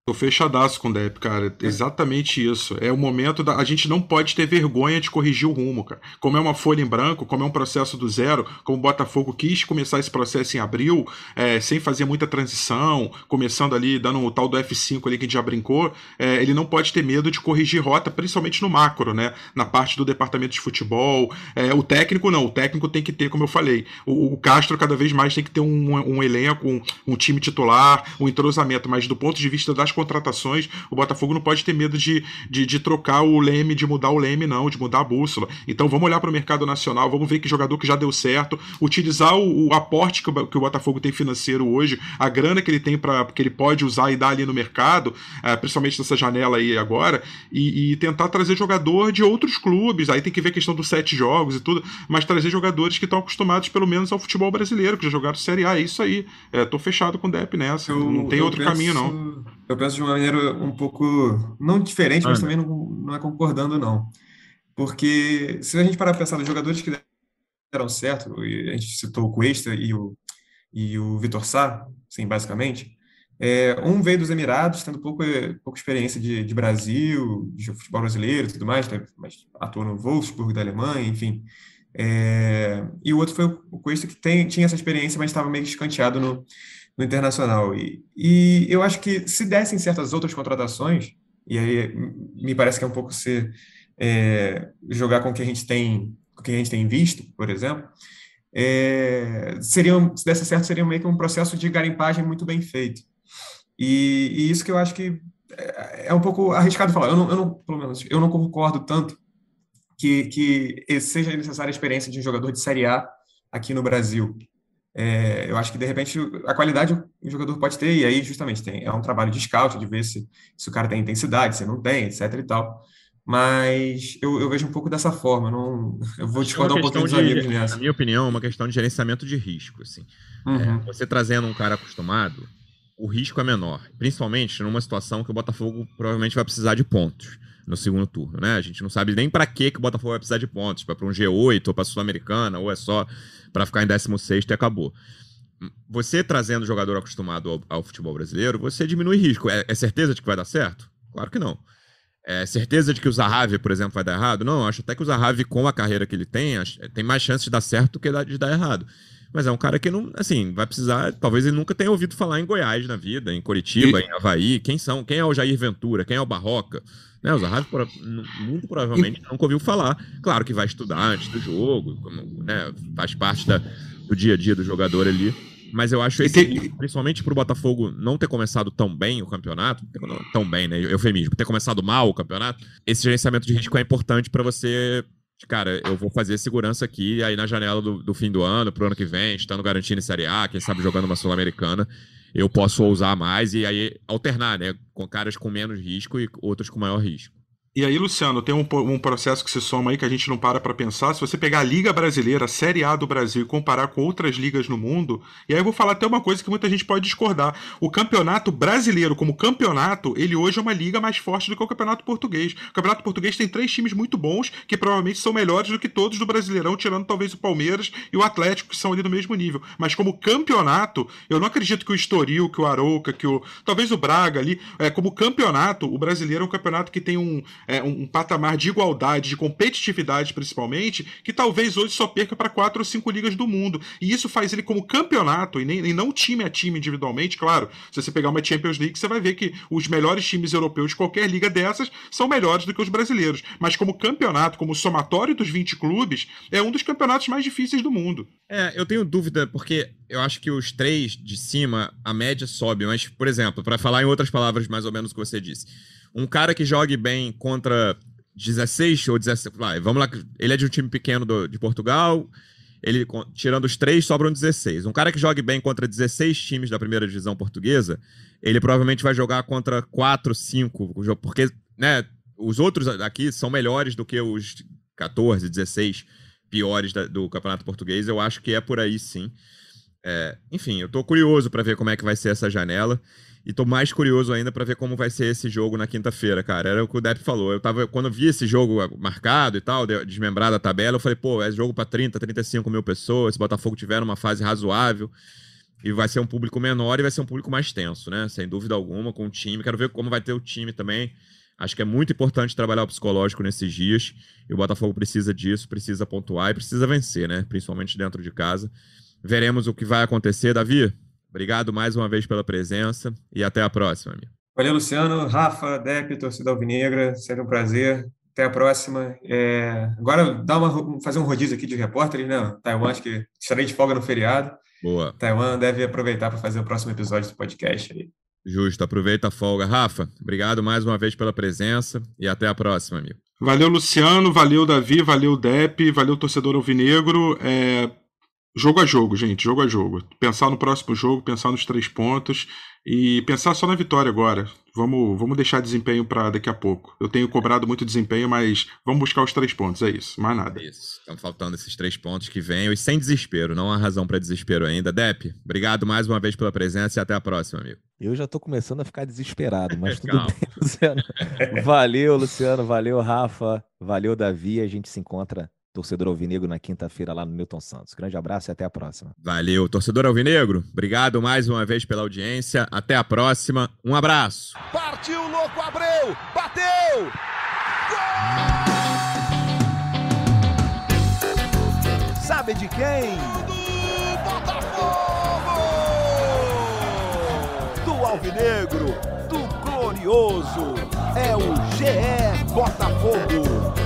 Tô fechadaço com o Depp, cara. Exatamente isso. É o momento da. A gente não pode ter vergonha de corrigir o rumo, cara. Como é uma folha em branco, como é um processo do zero, como o Botafogo quis começar esse processo em abril, sem fazer muita transição, começando ali, dando o tal do F5 ali que a gente já brincou, ele não pode ter medo de corrigir rota, principalmente no macro, né? Na parte do departamento de futebol. O técnico não. O técnico tem que ter, como eu falei, o Castro cada vez mais tem que ter um elenco, um time titular, um entrosamento, mas do ponto de vista das contratações, o Botafogo não pode ter medo de trocar o leme, de mudar o leme, não, de mudar a bússola. Então vamos olhar para o mercado nacional, vamos ver que jogador que já deu certo, utilizar o aporte que o Botafogo tem financeiro hoje, a grana que ele tem que ele pode usar e dar ali no mercado, principalmente nessa janela aí agora, e tentar trazer jogador de outros clubes. Aí tem que ver a questão dos 7 jogos e tudo, mas trazer jogadores que estão acostomados pelo menos ao futebol brasileiro, que já jogaram Série A. É isso aí. Tô fechado com o Depp nessa. Não tem outro caminho, não. Eu penso de uma maneira um pouco, não diferente, mas também não é concordando, não. Porque se a gente parar para pensar nos jogadores que deram certo, e a gente citou o Cuesta e o Vitor Sá, sim, basicamente, um veio dos Emirados, tendo pouca experiência de Brasil, de futebol brasileiro e tudo mais, mas atuou no Wolfsburg da Alemanha, enfim. E o outro foi o Cuesta, que tinha essa experiência, mas estava meio escanteado no Internacional. E eu acho que se dessem certas outras contratações, e aí me parece que é um pouco jogar com o que a gente tem visto, por exemplo, se desse certo, seria meio que um processo de garimpagem muito bem feito. E isso que eu acho que é um pouco arriscado falar. Pelo menos, eu não concordo tanto que seja necessária a experiência de um jogador de Série A aqui no Brasil. Eu acho que, de repente, a qualidade o jogador pode ter, e aí, justamente, é um trabalho de scout, de ver se o cara tem intensidade, se não tem, etc e tal. Mas eu vejo um pouco dessa forma. Eu vou discordar um pouquinho dos amigos nessa. Na minha opinião, é uma questão de gerenciamento de risco. Assim. Você trazendo um cara acostumado, o risco é menor. Principalmente numa situação que o Botafogo provavelmente vai precisar de pontos no segundo turno, né? A gente não sabe nem para que o Botafogo vai precisar de pontos, para um G8 ou para a Sul-Americana, ou é só para ficar em 16º e acabou. Você trazendo jogador acostumado ao futebol brasileiro, você diminui risco. É certeza de que vai dar certo? Claro que não. É certeza de que o Zahavi, por exemplo, vai dar errado? Não, acho até que o Zahavi, com a carreira que ele tem mais chance de dar certo do que de dar errado. Mas é um cara que não, assim, vai precisar. Talvez ele nunca tenha ouvido falar em Goiás na vida, em Curitiba, em Avaí. Quem é o Jair Ventura? Quem é o Barroca? Né, o Zahavi muito provavelmente nunca ouviu falar. Claro que vai estudar antes do jogo, né, faz parte do dia a dia do jogador ali. Mas eu acho principalmente pro Botafogo não ter começado tão bem o campeonato, tão bem, né? Eufemismo, ter começado mal o campeonato, esse gerenciamento de risco é importante para você. Cara, eu vou fazer segurança aqui, aí na janela do fim do ano, pro ano que vem, estando garantindo em Série A, quem sabe jogando uma Sul-Americana, eu posso ousar mais e aí alternar, né? Com caras com menos risco e outros com maior risco. E aí, Luciano, tem um processo que se soma aí que a gente não para pensar. Se você pegar a Liga Brasileira, a Série A do Brasil, e comparar com outras ligas no mundo, e aí eu vou falar até uma coisa que muita gente pode discordar. O campeonato brasileiro, como campeonato, ele hoje é uma liga mais forte do que o campeonato português. O campeonato português tem 3 times muito bons, que provavelmente são melhores do que todos do Brasileirão, tirando talvez o Palmeiras e o Atlético, que são ali no mesmo nível. Mas como campeonato, eu não acredito que o Estoril, que o Arouca, talvez o Braga ali, como campeonato, o brasileiro é um campeonato que tem um patamar de igualdade, de competitividade principalmente, que talvez hoje só perca para 4 ou 5 ligas do mundo. E isso faz ele como campeonato, e não time a time individualmente, claro. Se você pegar uma Champions League, você vai ver que os melhores times europeus de qualquer liga dessas são melhores do que os brasileiros. Mas como campeonato, como somatório dos 20 clubes, é um dos campeonatos mais difíceis do mundo. Eu tenho dúvida, porque eu acho que os 3 de cima, a média sobe. Mas, por exemplo, para falar em outras palavras mais ou menos o que você disse, um cara que jogue bem contra 16 ou 17... vamos lá, ele é de um time pequeno de Portugal, ele, tirando os 3, sobram 16. Um cara que jogue bem contra 16 times da primeira divisão portuguesa, ele provavelmente vai jogar contra 4, 5, porque, né, os outros aqui são melhores do que os 14, 16 piores do campeonato português. Eu acho que é por aí, sim. Enfim, eu tô curioso para ver como é que vai ser essa janela. E tô mais curioso ainda pra ver como vai ser esse jogo na quinta-feira, cara. Era o que o Depp falou. Quando eu vi esse jogo marcado e tal, desmembrado a tabela, eu falei, pô, é jogo pra 30, 35 mil pessoas, se o Botafogo tiver uma fase razoável. E vai ser um público menor e vai ser um público mais tenso, né? Sem dúvida alguma, com o time. Quero ver como vai ter o time também. Acho que é muito importante trabalhar o psicológico nesses dias. E o Botafogo precisa disso, precisa pontuar e precisa vencer, né? Principalmente dentro de casa. Veremos o que vai acontecer. Davi, obrigado mais uma vez pela presença e até a próxima, amigo. Valeu, Luciano, Rafa, Depp, torcida alvinegra, sempre um prazer. Até a próxima. Agora fazer um rodízio aqui de repórteres, né? Taiwan, acho que estarei de folga no feriado. Boa. Taiwan deve aproveitar para fazer o próximo episódio do podcast aí. Justo, aproveita a folga. Rafa, obrigado mais uma vez pela presença e até a próxima, amigo. Valeu, Luciano, valeu, Davi, valeu, Depp, valeu, torcedor alvinegro. Jogo a jogo, gente, jogo a jogo. Pensar no próximo jogo, pensar nos 3 pontos e pensar só na vitória agora. Vamos deixar desempenho para daqui a pouco. Eu tenho cobrado muito desempenho, mas vamos buscar os 3 pontos, é isso, mais nada. Isso, estão faltando esses 3 pontos que venham e sem desespero, não há razão para desespero ainda. Depp, obrigado mais uma vez pela presença e até a próxima, amigo. Eu já tô começando a ficar desesperado, mas tudo bem, Luciano. Valeu, Luciano, valeu, Rafa, valeu, Davi, a gente se encontra, torcedor alvinegro, na quinta-feira lá no Newton Santos. Grande abraço e até a próxima. Valeu, torcedor alvinegro. Obrigado mais uma vez pela audiência. Até a próxima. Um abraço. Partiu, louco, Abreu! Bateu! Gol! Sabe de quem? Do Botafogo! Do alvinegro, do glorioso. É o GE Botafogo.